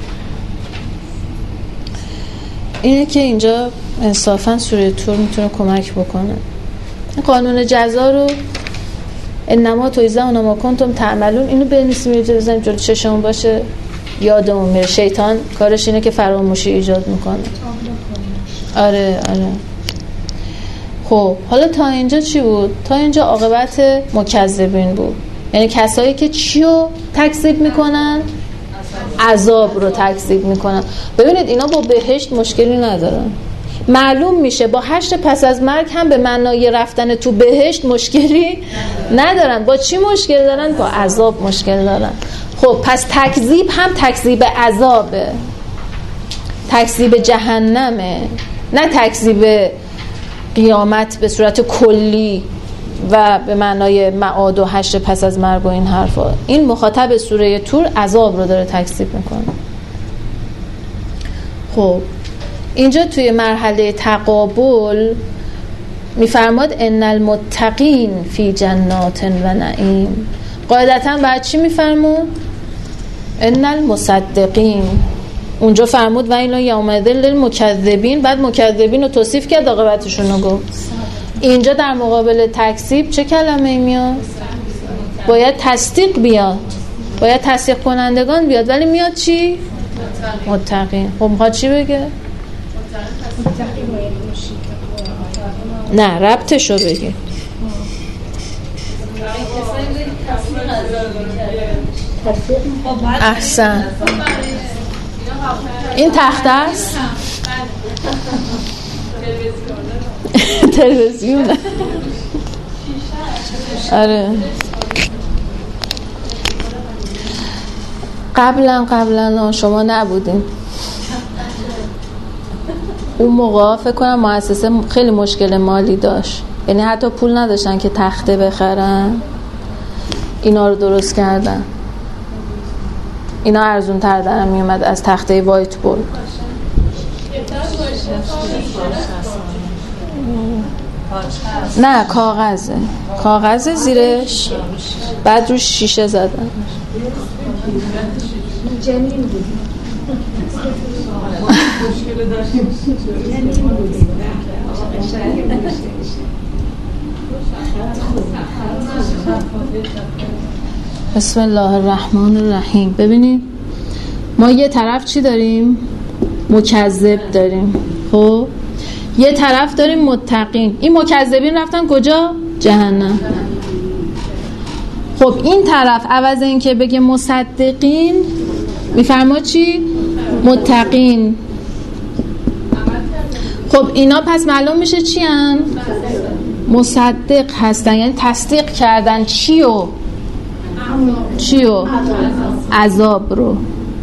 S1: اینه که اینجا انصافا سوره طور میتونه کمک بکنه. قانون جزا رو انما تویزه ما کنتم تعملون، اینو بنویسیم یه جا بزنیم جلوی چشمون باشه، یادمون میره. شیطان کارش اینه که فراموشی ایجاد میکنه. آره آره. خب حالا تا اینجا چی بود؟ تا اینجا عاقبت مکذبین بود. یعنی کسایی که چیو تکذیب میکنن؟ عذاب رو تکذیب میکنن. ببینید اینا با بهشت مشکلی ندارن. معلوم میشه با حشر پس از مرگ هم به معنای رفتن تو بهشت مشکلی ندارن. با چی مشکل دارن؟ با عذاب مشکل دارن. خب پس تکذیب هم تکذیب عذابه، تکذیب جهنمه، نه تکذیب قیامت به صورت کلی و به معنای معاد و حشر پس از مرگ و این حرفا. این مخاطب سوره طور عذاب رو داره تکذیب میکنه. خب اینجا توی مرحله تقابل میفرماد ان المتقین فی جنات و نعیم. قاعدتا بعد چی میفرمود؟ ان المصدقین. اونجا فرمود و اینا یومئذ للمکذبین، بعد مکذبین رو توصیف کرد، عاقبتشون رو گفت. اینجا در مقابل تکذیب چه کلمه میاد؟ باید تصدیق بیاد، باید تصدیق کنندگان بیاد، ولی میاد چی؟ متقین. خب میخواد چی بگه؟ نه ربطشو بگه. احسن. این تخته است؟ تلویزیونه. آره. قبلا قبلا شما نبودین اون موقع. فکر کنم مؤسسه خیلی مشکل مالی داشت، یعنی حتی پول نداشتن که تخته بخرن، اینا رو درست کردن. اینا ارزون تر درم می اومد از تخته وایت بورد. نه کاغذه، کاغذه زیرش، بعد روش شیشه زدن.
S2: جنین بود. مشکل داشتیم. جنین بود.
S1: بسم الله الرحمن الرحیم. ببینید ما یه طرف چی داریم؟ مکذب داریم. خب یه طرف داریم متقین. این مکذبین رفتن کجا؟ جهنم. خب این طرف عوض این که بگه مصدقین میفرماد چی؟ متقین. خب اینا پس معلوم میشه چی هن؟ مصدق هستن، یعنی تصدیق کردن چیو؟ چیو؟ عذاب رو.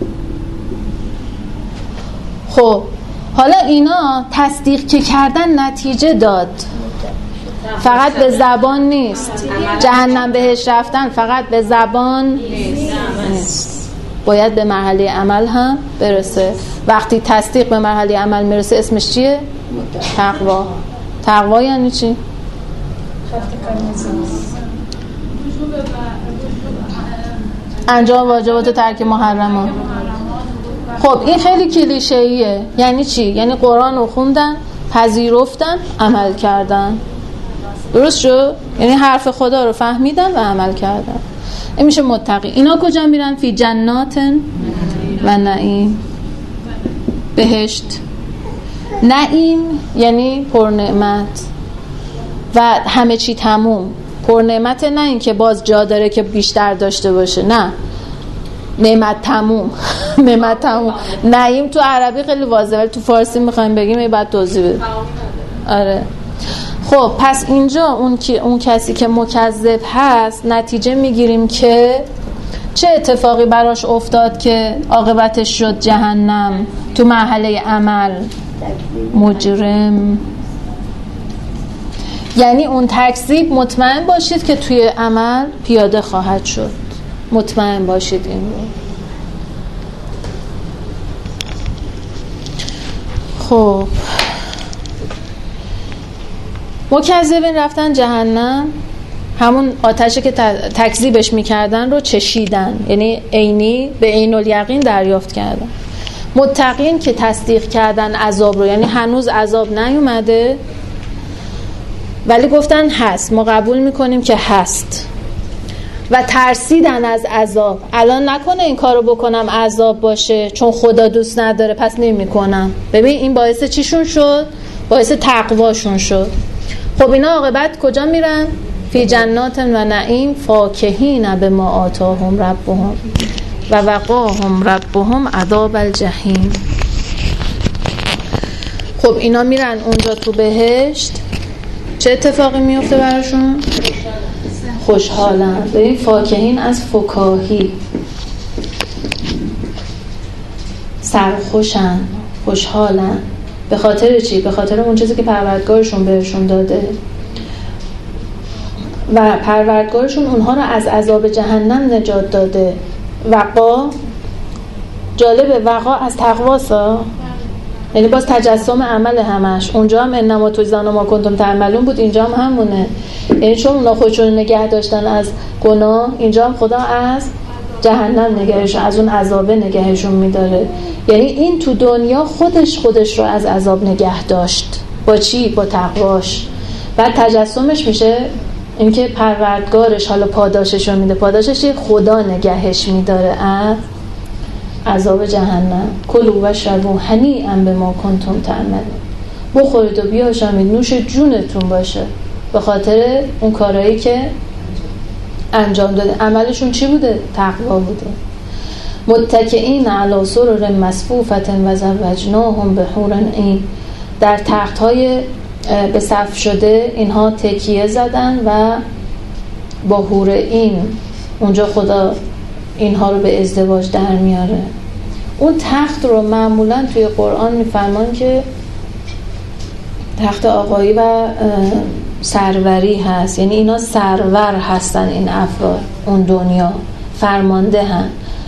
S1: خب حالا اینا تصدیق که کردن نتیجه داد، فقط به زبان نیست. جهنم بهش رفتن فقط به زبان نیست، باید به مرحله عمل هم برسه. وقتی تصدیق به مرحله عمل میرسه اسمش چیه؟ تقوا. تقوا یعنی چی؟ انجام واجبات و ترک محرمات. خب این خیلی کلیشه‌ایه. یعنی چی؟ یعنی قرآن رو خوندن، پذیرفتن، عمل کردن. درست شد؟ یعنی حرف خدا رو فهمیدن و عمل کردن. این میشه متقی. اینا کجا میرن؟ فی جنات و نعیم، بهشت. نعیم یعنی پرنعمت و همه چی تموم. پرنعمت نه این که باز جا داره که بیشتر داشته باشه، نه، نعمت تموم. نعمت تموم. نعیم تو عربی خیلی واضحه ولی تو فارسی میخوایم بگیم ای بعد توضیح بده. آره. خب پس اینجا اون کی اون کسی که مکذب هست نتیجه میگیریم که چه اتفاقی براش افتاد که عاقبتش شد جهنم. تو مرحله عمل مجرم، یعنی اون تکذیب مطمئن باشید که توی عمل پیاده خواهد شد. مطمئن باشید این رو. خب مکذبین رفتن جهنم، همون آتشی که تکذیبش میکردن رو چشیدن، یعنی عینی به عین الیقین دریافت کردن. متقین که تصدیق کردن عذاب رو، یعنی هنوز عذاب نیومده ولی گفتن هست، ما قبول میکنیم که هست، و ترسیدن از عذاب. الان نکنه این کارو بکنم عذاب باشه، چون خدا دوست نداره پس نمیکنم. ببین این باعث چیشون شد؟ باعث تقواشون شد. خب اینا عاقبت کجا میرن؟ فی جنات و نعیم فاکهین بما آتاهم ربهم و وقاهم ربهم عذاب الجحیم. خب اینا میرن اونجا تو بهشت، چه اتفاقی میفته براشون؟ خوشحالن. ببین فاکهین از فکاهی، سرخوشن، خوشحالن. به خاطر چی؟ به خاطر اون چیزی که پروردگارشون بهشون داده و پروردگارشون اونها رو از عذاب جهنم نجات داده. وقا، جالبه، وقا از تقواسا، یعنی باز تجسم عمل همش. اونجا هم انما تجزون ما کنتم تعملون بود، اینجا هم همونه. یعنی چون اونا خودشون نگه داشتن از گناه، اینجا هم خدا از جهنم نگهشون، از اون عذاب نگهشون میداره. یعنی این تو دنیا خودش خودش رو از عذاب نگه داشت. با چی؟ با تقواش. بعد تجسمش میشه اینکه پروردگارش حالا پاداشش رو میده. پاداشش خدا نگهش میداره از عذاب جهنم. کلوا و اشربوا هنیئا بما کنتم تعملون. بخورید و بیاشامید، نوش جونتون باشه به خاطر اون کارهایی که انجام داده. عملشون چی بوده؟ تقوا بوده. متکئین علی سرر مصفوفة و زوجناهم بحور عین. در تخت‌های به صف شده اینها تکیه زدن و با حور عین اونجا خدا اینها رو به ازدواج در میاره. اون تخت رو معمولا توی قرآن میفرمان که تخت آقایی و سروری هست، یعنی اینا سرور هستن. این افراد اون دنیا فرمانده هن،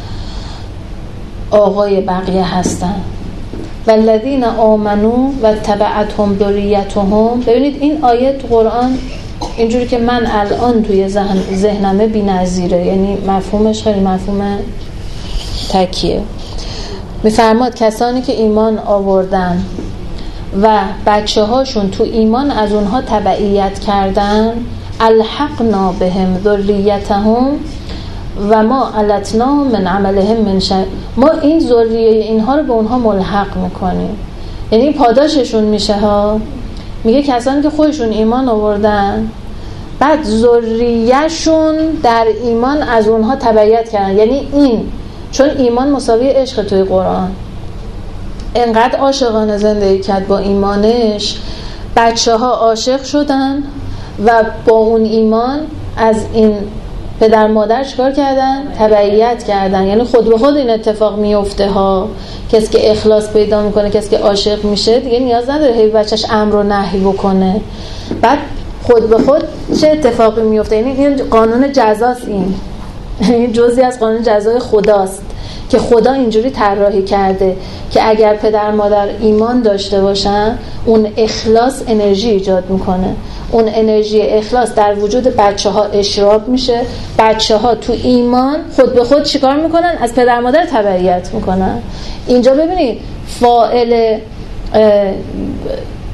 S1: آقای بقیه هستن. والذین آمنوا و تبعتهم ذریتهم. ببینید این آیه قرآن اینجوری که من الان توی ذهن ذهنمه بی‌نظیره، یعنی مفهومش خیلی مفهوم تکیه. میفرماد کسانی که ایمان آوردن و بچه هاشون تو ایمان از اونها تبعیت کردن، الحقنا بهم ذریتهم و ما علتناهم من عملهم من شیء. ما این ذریه اینها رو به اونها ملحق میکنیم، یعنی پاداششون میشه ها. میگه کسانی که خودشون ایمان آوردن بعد ذریه‌شون در ایمان از اونها تبعیت کردن، یعنی این چون ایمان مساوی عشق توی قرآن، انقدر عاشقانه زندگی کرد با ایمانش، بچه ها عاشق شدن و با اون ایمان از این پدر مادر چیکار کردن؟ تبعیت کردن. یعنی خود به خود این اتفاق میفته ها. کسی که اخلاص پیدا میکنه، کسی که عاشق میشه دیگه نیاز نداره هی بچهش امر و نهی بکنه. بعد خود به خود چه اتفاقی میفته؟ یعنی این قانون جزاست، این این جزئی از قانون جزای خداست که خدا اینجوری طراحی کرده که اگر پدر مادر ایمان داشته باشن اون اخلاص انرژی ایجاد میکنه. اون انرژی اخلاص در وجود بچه ها اشراب میشه. بچه ها تو ایمان خود به خود چیکار میکنن؟ از پدر مادر تبعیت میکنن. اینجا ببینید فاعل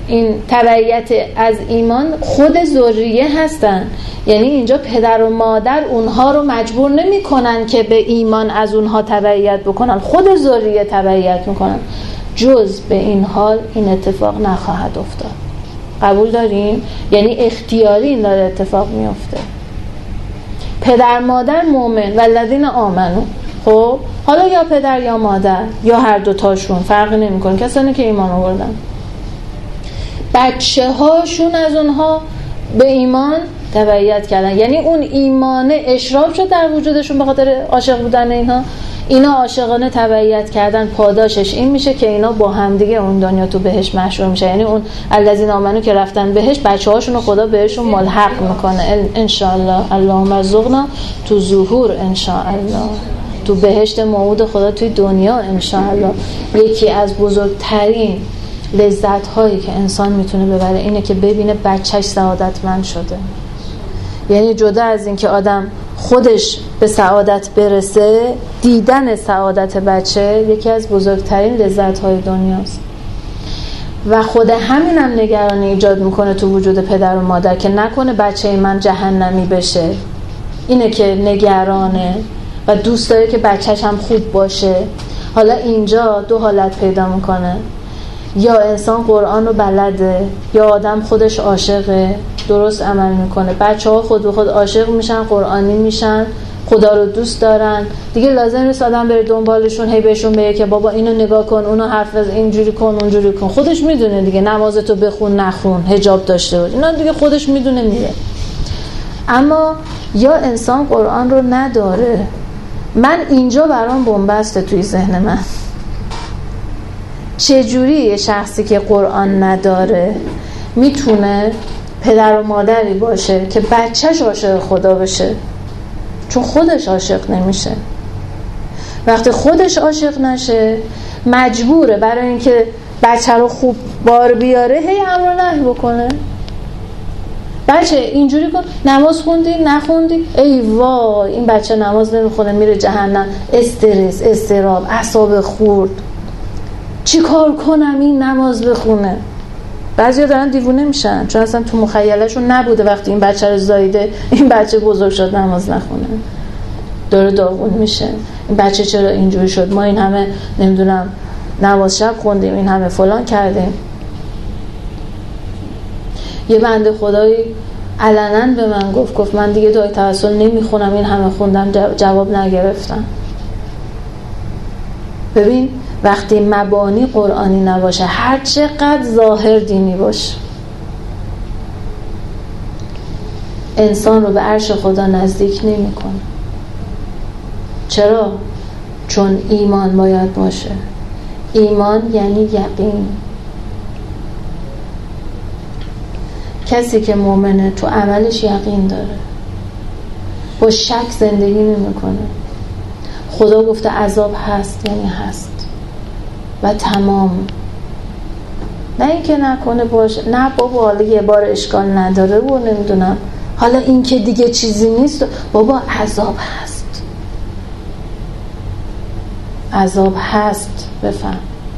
S1: این تبعیت از ایمان خود ذریه هستن، یعنی اینجا پدر و مادر اونها رو مجبور نمی کنن که به ایمان از اونها تبعیت بکنن، خود ذریه تبعیت میکنن. جز به این حال این اتفاق نخواهد افتاد. قبول داریم؟ یعنی اختیاری این داره اتفاق میفته. پدر مادر مومن و الذین آمنو، خب حالا یا پدر یا مادر یا هر دوتاشون فرقی نمیکنه، کسانی که ایمان آوردن، بچه هاشون از اونها به ایمان تبعیت کردن، یعنی اون ایمان اشراف شد در وجودشون به خاطر عاشق بودن اینها، اینا عاشقانه تبعیت کردن، پاداشش این میشه که اینا با همدیگه اون دنیا تو بهشت محشور میشه. یعنی اون الذین آمنو که رفتن بهشت، بچه هاشون رو خدا بهشون ملحق میکنه. انشاءالله اللهم ارزقنا تو ظهور، انشاءالله تو بهشت موعود خدا توی دنیا انشاءالله. یکی از بزرگترین لذت هایی که انسان میتونه ببره اینه که ببینه بچهش سعادتمند شده. یعنی جدا از این که آدم خودش به سعادت برسه، دیدن سعادت بچه یکی از بزرگترین لذت های دنیاست. و خود همین هم نگرانی ایجاد میکنه تو وجود پدر و مادر که نکنه بچه من جهنمی بشه. اینه که نگرانه و دوست داره که بچهش هم خوب باشه. حالا اینجا دو حالت پیدا میکنه، یا انسان قرآن رو بلده یا آدم خودش عاشقه، درست عمل میکنه. بچه ها خود به خود عاشق میشن، قرآنی میشن، خدا رو دوست دارن، دیگه لازم نیست آدم بره دنبالشون هی بهشون بگه که بابا اینو نگاه کن، اونو حرف بزن، اینجوری کن اونجوری کن. خودش میدونه دیگه، نمازتو بخون نخون، حجاب داشته باش، اینا دیگه خودش میدونه میره. اما یا انسان قرآن رو نداره. من اینجا برام بنبسته توی ذهن من، چجوری یه شخصی که قرآن نداره میتونه پدر و مادری باشه که بچهش عاشق خدا بشه؟ چون خودش عاشق نمیشه. وقتی خودش عاشق نشه مجبوره برای اینکه بچه رو خوب بار بیاره هی امر و نهی بکنه. بچه اینجوری کن، نماز خوندی نخوندی، ای وای این بچه نماز نمیخونه میره جهنم، استرس، اضطراب، اعصاب خورد، چی کار کنم این نماز بخونه. بعضیا دارن دیوونه میشن چون اصلا تو مخیلشون نبوده وقتی این بچه رو زایده این بچه بزرگ شد نماز نخونه، داره داغون میشه. این بچه چرا اینجوری شد، ما این همه نمیدونم نماز شب خوندیم، این همه فلان کردیم. یه بنده خدایی علنا به من گفت گفت من دیگه دعای توسل نمیخونم، این همه خوندم جواب نگرفتم. ببین وقتی مبانی قرآنی نباشه، هر چقدر ظاهر دینی باشه، انسان رو به عرش خدا نزدیک نمی کنه. چرا؟ چون ایمان باید باشه. ایمان یعنی یقین. کسی که مؤمنه تو عملش یقین داره، با شک زندگی نمی کنه. خدا گفته عذاب هست یعنی هست و تمام. نه اینکه نکنه باشه، نه بابا حالا یه بار اشکال نداره و نمیدونم حالا این که دیگه چیزی نیست، بابا عذاب هست، عذاب هست. بفهم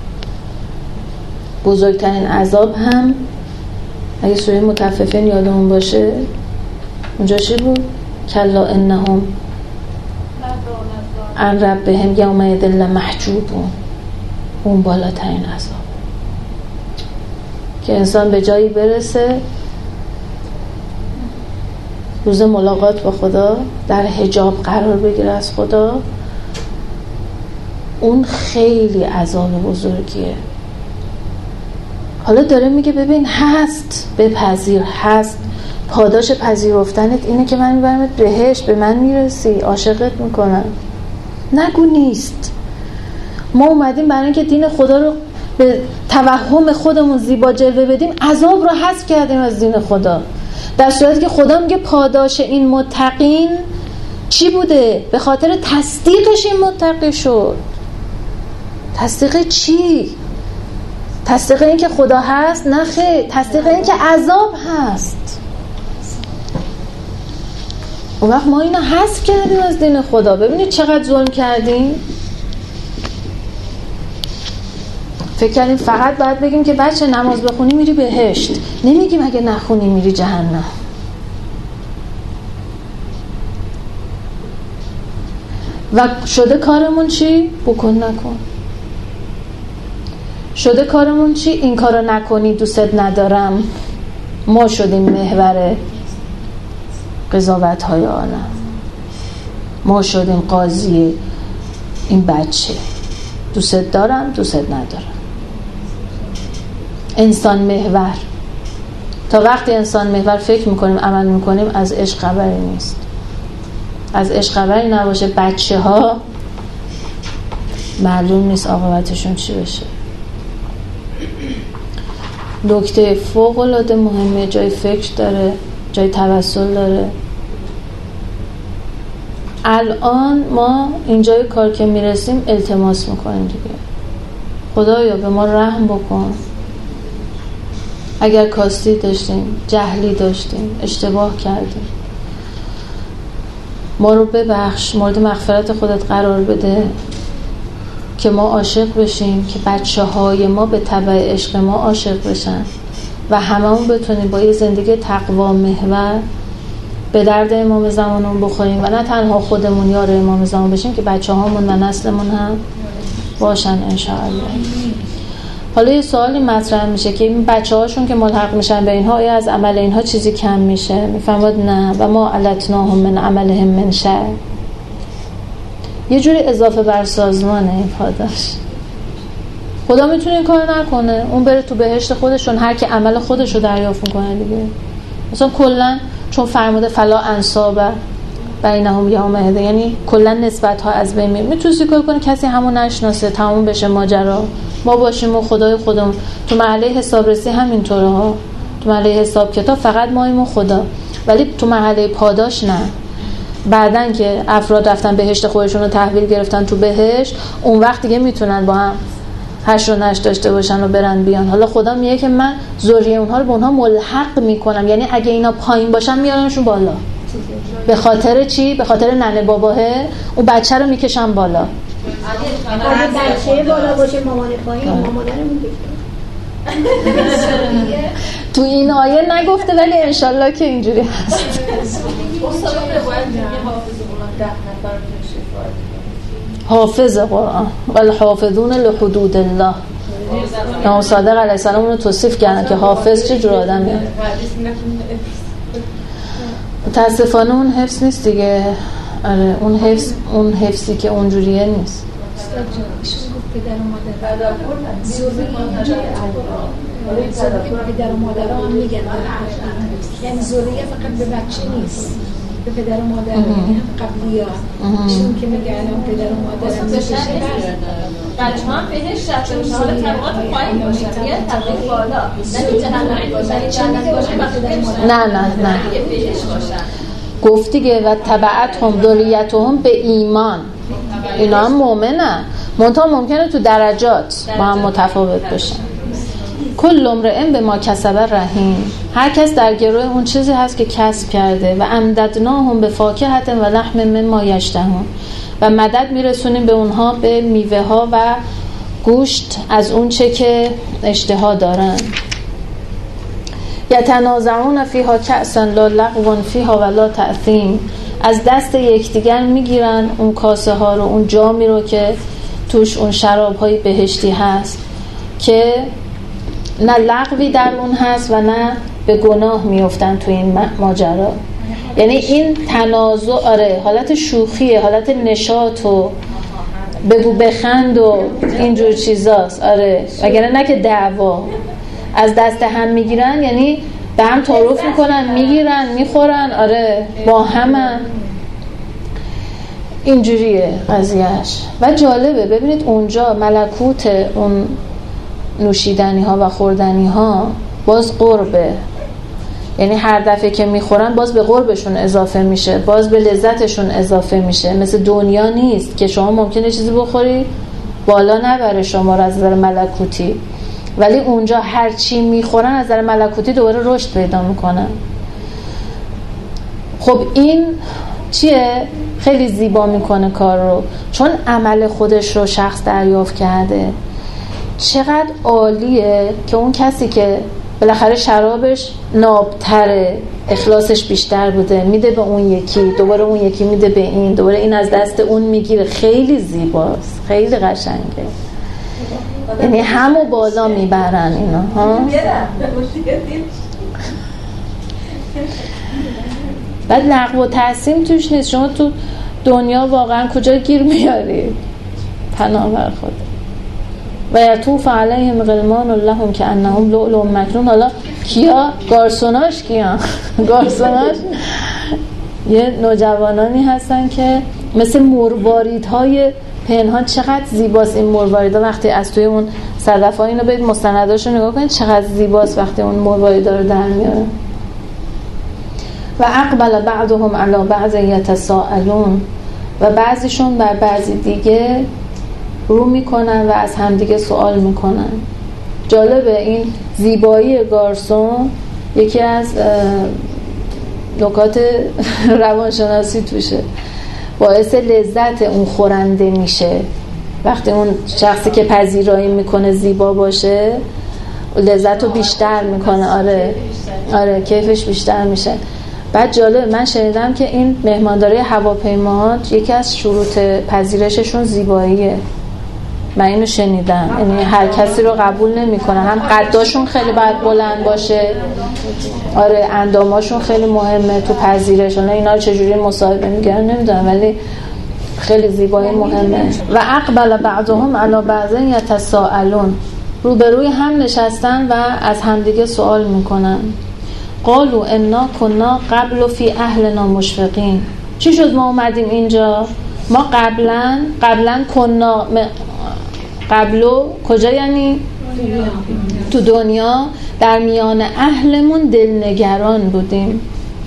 S1: بزرگترین عذاب هم اگه سوره مطففین یادمون باشه اونجا چی بود؟ کلا انهم عن ربهم یومئذ لمحجوبون. اون بالاترین عذاب که انسان به جایی برسه روز ملاقات با خدا در حجاب قرار بگیره از خدا، اون خیلی عذاب بزرگیه. حالا داره میگه ببین هست، بپذیر، هست. پاداش پذیرفتنت اینه که من میبرمت بهشت، به من میرسی، عاشقت میکنم. نگو نیست. ما اومدیم برای اینکه دین خدا رو به توهم خودمون زیبا جلوه بدیم، عذاب رو حذف کردیم از دین خدا، در صورتی که خدا میگه پاداش این متقین چی بوده؟ به خاطر تصدیقش این متقی شد. تصدیق چی؟ تصدیق این که خدا هست؟ نه خیر، تصدیق این که عذاب هست. اون وقت ما اینو حذف کردیم از دین خدا. ببینید چقدر ظلم کردیم. فکر کردیم فقط باید بگیم که بچه نماز بخونی میری بهشت، نمیگیم اگه نخونی میری جهنم. و شده کارمون چی؟ بکن نکن. شده کارمون چی؟ این کارو نکنی دوست ندارم. ما شدیم محور قضاوت های عالم، ما شدیم قاضی این بچه، دوست دارم دوست ندارم. انسان محور. تا وقتی انسان محور فکر میکنیم عمل میکنیم از عشق خبری نیست. از عشق خبری نباشه بچه ها معلوم نیست عاقبتشون چی بشه. نکته فوق العاده مهمه، جای فکر داره، جای توسل داره. الان ما اینجای کار که میرسیم التماس میکنیم دیگه، خدایا به ما رحم بکن، اگر کاستی داشتیم، جهلی داشتیم، اشتباه کردیم، ما رو ببخش، مورد مغفرت خودت قرار بده که ما عاشق بشیم، که بچه های ما به تبع عشق ما عاشق بشن و هممون بتونیم با یه زندگی تقوا محور به درد امام زمانمون بخوریم و نه تنها خودمون یار امام زمان بشیم که بچه هامون و نسلمون هم باشن انشاءالله. حالا یه سوالی مطرح میشه که این بچه هاشون که ملحق میشن به اینها، آیا از عمل اینها چیزی کم میشه؟ میفهمد نه، و ما علتناهم من عملهم من شیء. یه جوری اضافه بر سازمانه این پاداش. خدا میتونه این کار نکنه، اون بره تو بهشت خودشون، هر کی عمل خودشو دریافت میکنه دیگه. مثلا کلا چون فرموده فلا انساب بینهم یومئذ، یعنی کلا نسبت ها از بین میره. میتونه کار کنه کسی همون نشناسه، تموم بشه ماجرا، ما باشیم و خدای خودمون. تو مرحله حسابرسی همینطوره ها، تو مرحله حساب کتاب فقط ماییم و خدا، ولی تو مرحله پاداش نه. بعدن که افراد رفتن بهشت خودشون رو تحویل گرفتن تو بهشت، اون وقت دیگه میتونن با هم هش و نش داشته باشن و برن بیان. حالا خدا میگه که من ذریه اونها رو به اونها ملحق میکنم، یعنی اگه اینا پایین باشن میارنشون بالا. به خاطر چی؟ به خاطر ننه باباه اون بچه رو میکشن بالا.
S2: اگه بچه بالا باشه مامان پایین، مامانه رو میکشن.
S1: تو این آیه نگفته ولی انشالله که اینجوری هست. حافظ قرآن والحافظون لحدود الله. امام صادق علیه السلام رو توصیف کردن که حافظ چه جور آدمیه. متاسفانه اون حفظ نیست دیگه. آره اون حفظ، اون حفظی که اونجوریه نیست.
S2: پدر و مادر زوری پدر و مادر هم میگن، یعنی زوریه فقط به بچه نیست، به پدر و مادر، یعنی هم قبلی ها چون که میگن هم پدر و مادر هم بشه
S3: بچه هم بهش رفته باشه، حالا طبقات پایین باشه یه طبقه بالا، نه جهنمی باشه، جنت باشه،
S1: نه نه نه
S3: بهش باشن.
S1: گفت دیگه و تبعتهم ذریتهم به ایمان، اینا هم مؤمنن، منتها ممکنه تو درجات با هم متفاوت بشن. کل امرئ به ما کسب رهین، هر کس در گروه اون چیزی هست که کسب کرده. و امددناهم به فاکهة و لحم مما یشتهون، و مدد میرسونیم به اونها به میوه ها و گوشت از اون چه که اشتها دارن. یتنازعون فیها کأسا لا لغو فیها ولا تأثیم، از دست یکدیگر میگیرن اون کاسه ها رو، اون جامی رو که توش اون شراب های بهشتی هست که نه لغوی در اون هست و نه به گناه میافتن تو این ماجرا. یعنی این تنازع، آره حالت شوخیه، حالت نشاط و بگو بخند و اینجور چیزاست. آره وگرنه نه که دعوا. از دست هم میگیرن یعنی به هم تعارف میکنن، میگیرن میخورن، آره با همن. اینجوریه قضیهش. و جالبه ببینید اونجا ملکوت اون نوشیدنی ها و خوردنی ها باز قربه، یعنی هر دفعه که میخورن باز به قربشون اضافه میشه، باز به لذتشون اضافه میشه. مثل دنیا نیست که شما ممکنه چیزی بخوری بالا نبره شما را از نظر ملکوتی، ولی اونجا هر چی میخورن از نظر ملکوتی دوباره رشد پیدا میکنن. خب این چیه؟ خیلی زیبا میکنه کار رو، چون عمل خودش رو شخص دریافت کرده. چقدر عالیه که اون کسی که بالاخره شرابش نابتره، اخلاصش بیشتر بوده، میده به اون یکی، دوباره اون یکی میده به این، دوباره این از دست اون میگیره. خیلی زیباست، خیلی قشنگه. یعنی همو بالا میبرن اینا ها. بعد لغو و تحسین توش نیست. شما تو دنیا واقعا کجا گیر میاری؟ پناه بر خود. و یطوف علیهم غلمان لهم کأنهم لؤلؤ مکنون. حالا کیا؟ گارسوناش کیا؟ گارسوناش یه نوجوانانی هستن که مثل مرواریدهای پنهان. چقدر زیباست این مرواریدها وقتی از توی اون صدف‌ها. اینو برید مستنداشو نگاه کنید چقدر زیباست وقتی اون مرواریدها رو در میاره. و اقبل بعضهم علی بعض یتساءلون. و بعضیشون بر بعضی دیگه رو میکنن و از همدیگه سوال میکنن. جالبه این زیبایی گارسون یکی از نکات روانشناسی توشه. باعث لذت اون خورنده میشه. وقتی اون شخصی که پذیرایی میکنه زیبا باشه لذت رو بیشتر میکنه. آره آره کیفش بیشتر میشه. بعد جالب من شنیدم که این مهمانداری هواپیماها یکی از شروط پذیرششون زیباییه. من اینو شنیدم. یعنی هر کسی رو قبول نمیکنه. هم قداشون خیلی باید بلند باشه. آره انداماشون خیلی مهمه تو پذیرش. نه اینا رو چجوری مصاحبه میگن نمیدونم ولی خیلی زیبایی مهمه. و اقبل بعضهم علی بعض یتساءلون. روبروی هم نشستن و از همدیگه سوال میکنن. قالوا انا كنا قبل فی اهلنا مشفقین. چی شد ما اومدیم اینجا؟ ما قبلا قبلا کنا قبلو کجا یعنی؟ تو دنیا در میان اهلمون دلنگران بودیم.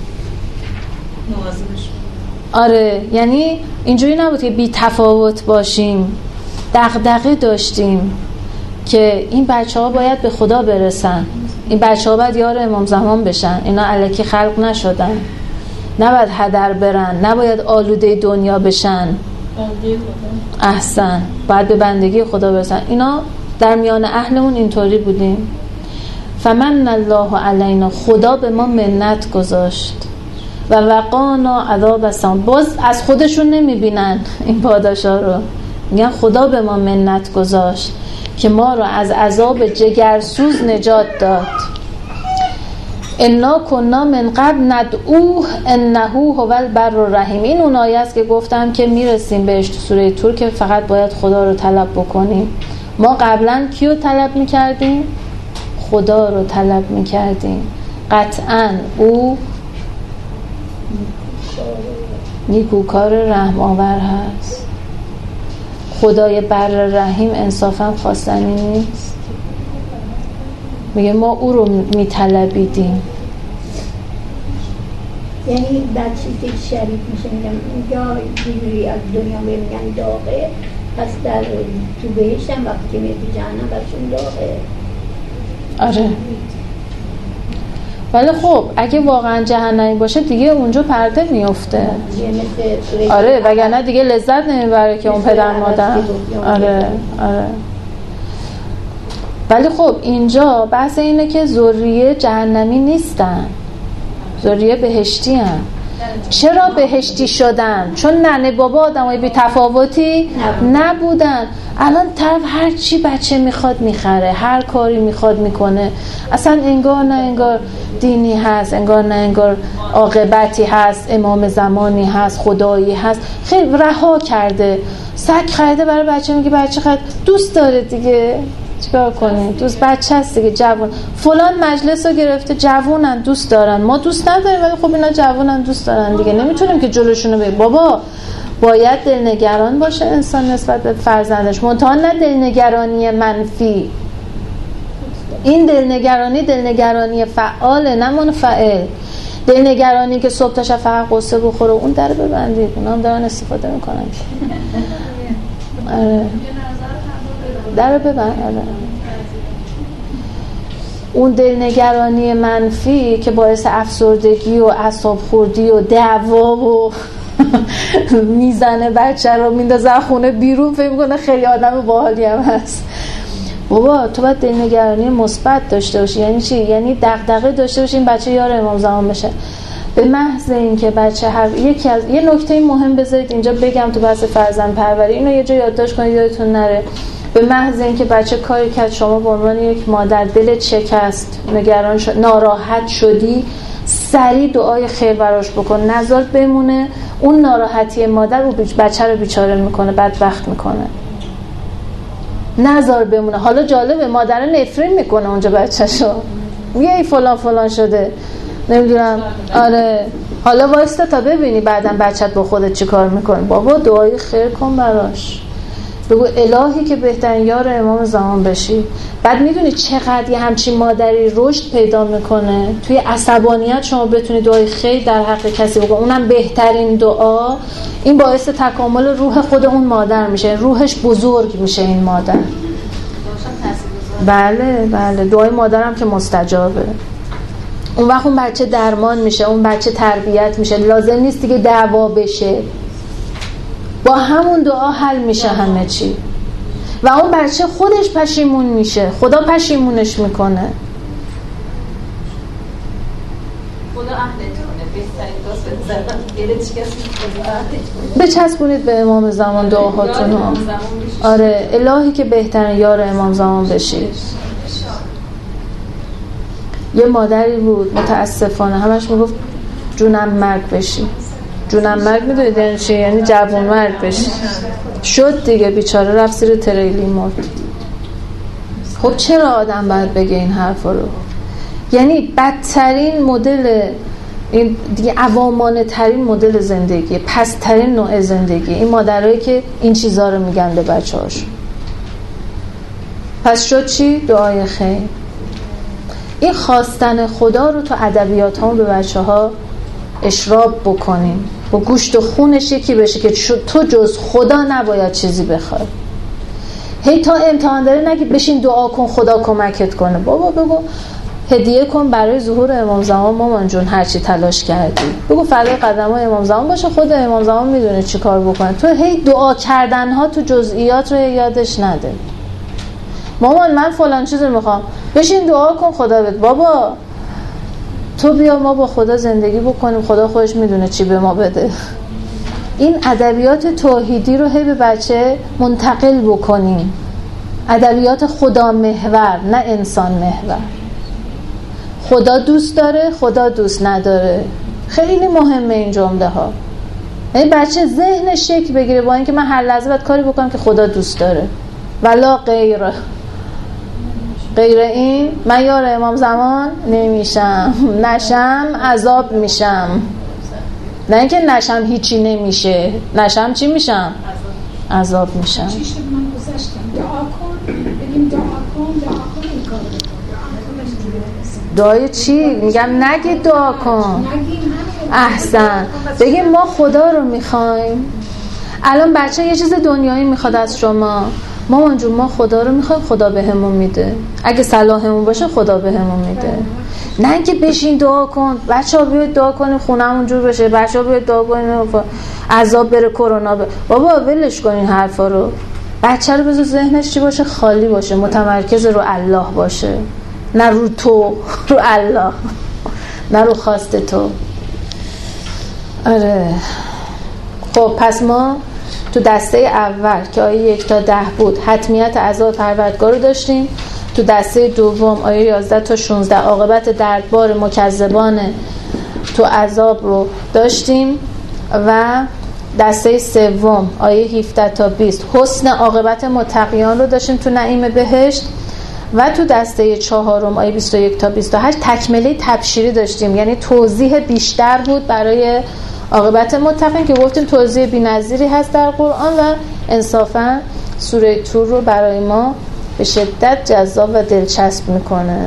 S1: آره یعنی اینجوری نبود که بی تفاوت باشیم. دغدغه داشتیم که این بچه ها باید به خدا برسن. این بچه ها باید یار امام زمان بشن. اینا الکی خلق نشدن. نباید هدر برن. نباید آلوده دنیا بشن. احسن باید به بندگی خدا برسن. اینا در میان اهلمون اینطوری بودیم. فمن الله علینا. خدا به ما منت گذاشت. و وقانا عذاب السموم. باز از خودشون نمیبینن این پاداشا رو. میگن خدا به ما منت گذاشت که ما رو از عذاب جگرسوز نجات داد. انا کنا من قبل ندعوه انه هو البر الرحیم. این اون آیه است که گفتم که میرسیم بهش تو سوره طور که فقط باید خدا رو طلب بکنیم. ما قبلا کیو طلب میکردیم؟ خدا رو طلب میکردیم. قطعا او نیکوکار رحم آور هست. خدای بر رحیم انصافا خواستنی نیست. میگه ما او رو میطلبیدیم.
S2: یعنی بعد چیزی شریف میشه میگم یا دیگری از دنیا میگن داغه پس در تو بهشتم وقتی که میگه جهنم برشون داغه.
S1: آره ولی خب اگه واقعا جهنمی باشه دیگه اونجا پرده میفته. آره وگرنه دیگه لذت نمیبره که اون پدر مادر. آره آره ولی خب اینجا بحث اینه که ذریه جهنمی نیستن، ذریه بهشتی هن. چرا بهشتی شدن؟ چون ننه بابا آدمای بی تفاوتی نبودن. الان طرف هر چی بچه میخواد میخره، هر کاری میخواد میکنه. اصلا انگار نه انگار دینی هست، انگار نه انگار عاقبتی هست، امام زمانی هست، خدایی هست. خیلی رها کرده. سگ خریده برای بچه، میگه بچه خرید، دوست داره دیگه، چیکار کنیم؟ دوست بچه هست دیگه، جوان. فلان مجلس رو گرفته، جوانن، دوست دارن. ما دوست نداریم ولی خب اینا جوانن، دوست دارن دیگه. نمیتونیم که جلوشونو بگیریم. بابا باید دلنگران باشه انسان نسبت به فرزندش، منتها نه دلنگرانی منفی. این دلنگرانی دلنگرانی فعاله، نه منفعل. دلنگرانی که صبح تا شب فقط قصه بخوره، اون در ببندید. اونا هم دارن استفاده میکنن. آره در ببند. آره اون دلنگرانی منفی که باعث افسردگی و اعصاب خوردی و دعوا و میزنه، بچه رو میندازه خونه بیرون، فکر میکنه خیلی آدم باحالی هم هست. بابا تو باید دلنگرانی مثبت داشته باشی. یعنی چی؟ یعنی دغدغه داشته باشی این بچه یار امام زمان بشه. به محض اینکه بچه هر یکی از یه نکته مهم بذارید اینجا بگم تو بحث فرزند پروری، اینو یه جا یادداشت کنید یادتون نره. به محض اینکه بچه کاری کرد شما به عنوان یک مادر دلت شکست، نگران شد، ناراحت شدی، سریع دعای خیر براش بکن، نذار بمونه. اون ناراحتی مادر رو بچه رو بیچاره میکنه، بدبخت میکنه. نذار بمونه. حالا جالبه مادر نفرین میکنه اونجا بچه‌شو، میگه ای فلان فلان شده، نمیدونم. آره حالا وایستا تا ببینی بعداً بچت با خودت چی کار میکنه. بابا دعای خیر کن براش، بگو الهی که بهترین یار امام زمان بشی. بعد میدونی چقدر یه همچین مادری رشد پیدا میکنه توی عصبانیت. شما بتونی دعای خیر در حق کسی بگو، اونم بهترین دعا، این باعث تکامل روح خود اون مادر میشه، روحش بزرگ میشه این مادر. بله بله دعای مادرم که مستجابه. اون وقت اون بچه درمان میشه، اون بچه تربیت میشه، لازم نیست دیگه دعوا بشه، با همون دعا حل میشه همه چی. و اون بچه خودش پشیمون میشه، خدا پشیمونش میکنه.
S4: خدا اهلتونه بهترین دوست بزنم گلت شکست
S1: بچسبونید به امام زمان دعاهاتون رو. آره الهی که بهترین یار امام زمان بشی. یه مادری بود متاسفانه همش میگفت جونم مرگ بشی، جونم مرگ. میدونید یعنی چی؟ یعنی جوون مرگ بشی. شد دیگه بیچاره، رفت زیر تریلی مرد. خب چرا آدم باید بگه این حرفا رو؟ یعنی بدترین مدل، این دیگه عوامانه ترین مدل زندگی، پسترین نوع زندگی، این مادرایی که این چیزا رو میگن به بچه‌هاشون. پس شد چی؟ دعای خیر. این خواستن خدا رو تو ادبیات ها به بچه ها اشراب بکنیم، با گوشت و خونش یکی بشه که تو جز خدا نباید چیزی بخوای. هی تا امتحان داره نگید بشین دعا کن خدا کمکت کنه. بابا بگو هدیه کن برای ظهور امام زمان مامان جون هرچی تلاش کردی. بگو فدای قدمای امام زمان باشه، خود امام زمان میدونه چی کار بکنه. تو هی دعا کردن ها تو جزئیات رو یادش نده. مامان من فلان چیز رو میخوام، بشین دعا کن خدا بده. بابا تو بیا ما با خدا زندگی بکنیم، خدا خودش میدونه چی به ما بده. این ادبیات توحیدی رو هی به بچه منتقل بکنیم، ادبیات خدا محور نه انسان محور. خدا دوست داره، خدا دوست نداره. خیلی مهمه این جمله ها. یعنی بچه ذهنش شکل بگیره با اینکه من هر لحظه باید کاری بکنم که خدا دوست داره، ولا غیر غیر این من یار امام زمان نمیشم، نشم عذاب میشم. نه اینکه نشم هیچی نمیشه، نشم چی میشم؟ عذاب میشم.
S2: چی شد من گذاشتم دعا کن، بگیم دعا کن، دعا کن این کار بکن.
S1: دعای چی؟ میگم نگید دعا کن، احسن. بگیم ما خدا رو میخوایم. الان بچه یه چیز دنیایی میخواد از شما، مامان جون ما خدا رو میخوایم، خدا به همون میده. اگه صلاحمون باشه خدا به همون میده. نه اینکه بشین دعا کن، بچه ها بیاید دعا کنیم خونمون جور بشه، بچه ها بیاید دعا کنیم عذاب بره، کرونا بره. بابا ولش کن این حرفا رو. بچه رو بذار ذهنش چی باشه؟ خالی باشه، متمرکز رو الله باشه، نه رو تو، رو الله، نه رو خواست تو. آره خب پس ما تو دسته اول که آیه یک تا ده بود حتمیت عذاب پروردگار رو داشتیم. تو دسته دوم آیه یازده تا شانزده عاقبت دردبار مکذبان تو عذاب رو داشتیم. و دسته سوم آیه هفده تا بیست حسن عاقبت متقیان رو داشتیم تو نعیم بهشت. و تو دسته چهارم آیه بیست و یک تا بیست و هشت تکمله تبشیری داشتیم، یعنی توضیح بیشتر بود برای عاقبت متقین که گفتیم توضیح بی‌نظیری هست در قرآن و انصافا سوره طور رو برای ما به شدت جذاب و دلچسب میکنه.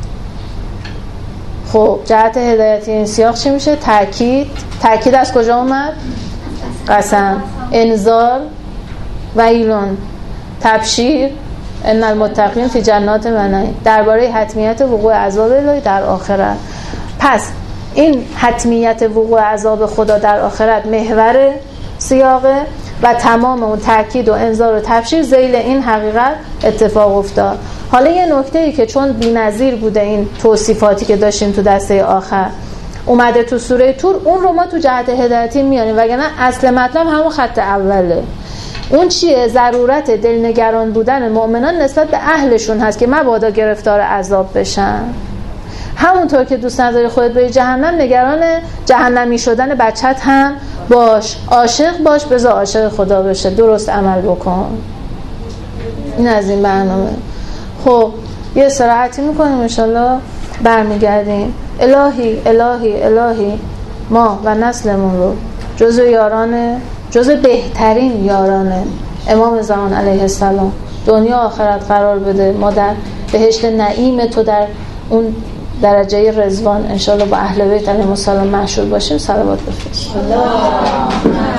S1: خب جهت هدایتی این سیاق چی میشه؟ تأکید. تأکید از کجا اومد؟ قسم، انذار، ویلون، تبشیر، ان المتقین فی جنات و نعیم، درباره حتمیت وقوع عذاب الهی در آخرت. پس این حتمیت وقوع عذاب خدا در آخرت محور سیاقه و تمام اون تاکید و انذار و تبشیر ذیل این حقیقت اتفاق افتاد. حالا یه نکته‌ای که چون بی‌نظیر بوده این توصیفاتی که داشتیم تو دسته آخر اومده تو سوره طور، اون رو ما تو جهت هدایتی میاریم، وگرنه اصل مطلب همون خط اوله. اون چیه؟ ضرورت دلنگران بودن مؤمنان نسبت به اهلشون هست که مبادا گرفتار عذاب بشن. همونطور که دوست نداری خودت بری جهنم، نگران جهنمی شدن بچت هم باش. عاشق باش، بذار عاشق خدا بشه، درست عمل بکن. این از این برنامه. خب یه استراحتی میکنیم، انشالله برمیگردیم. الهی الهی الهی ما و نسلمون رو جزو یاران، جزو بهترین یاران امام زمان علیه السلام دنیا آخرت قرار بده. ما در بهشت نعیم تو در اون درجه رضوان انشالله با اهل بیت علیهم السلام محشور باشیم. صلوات بفرست.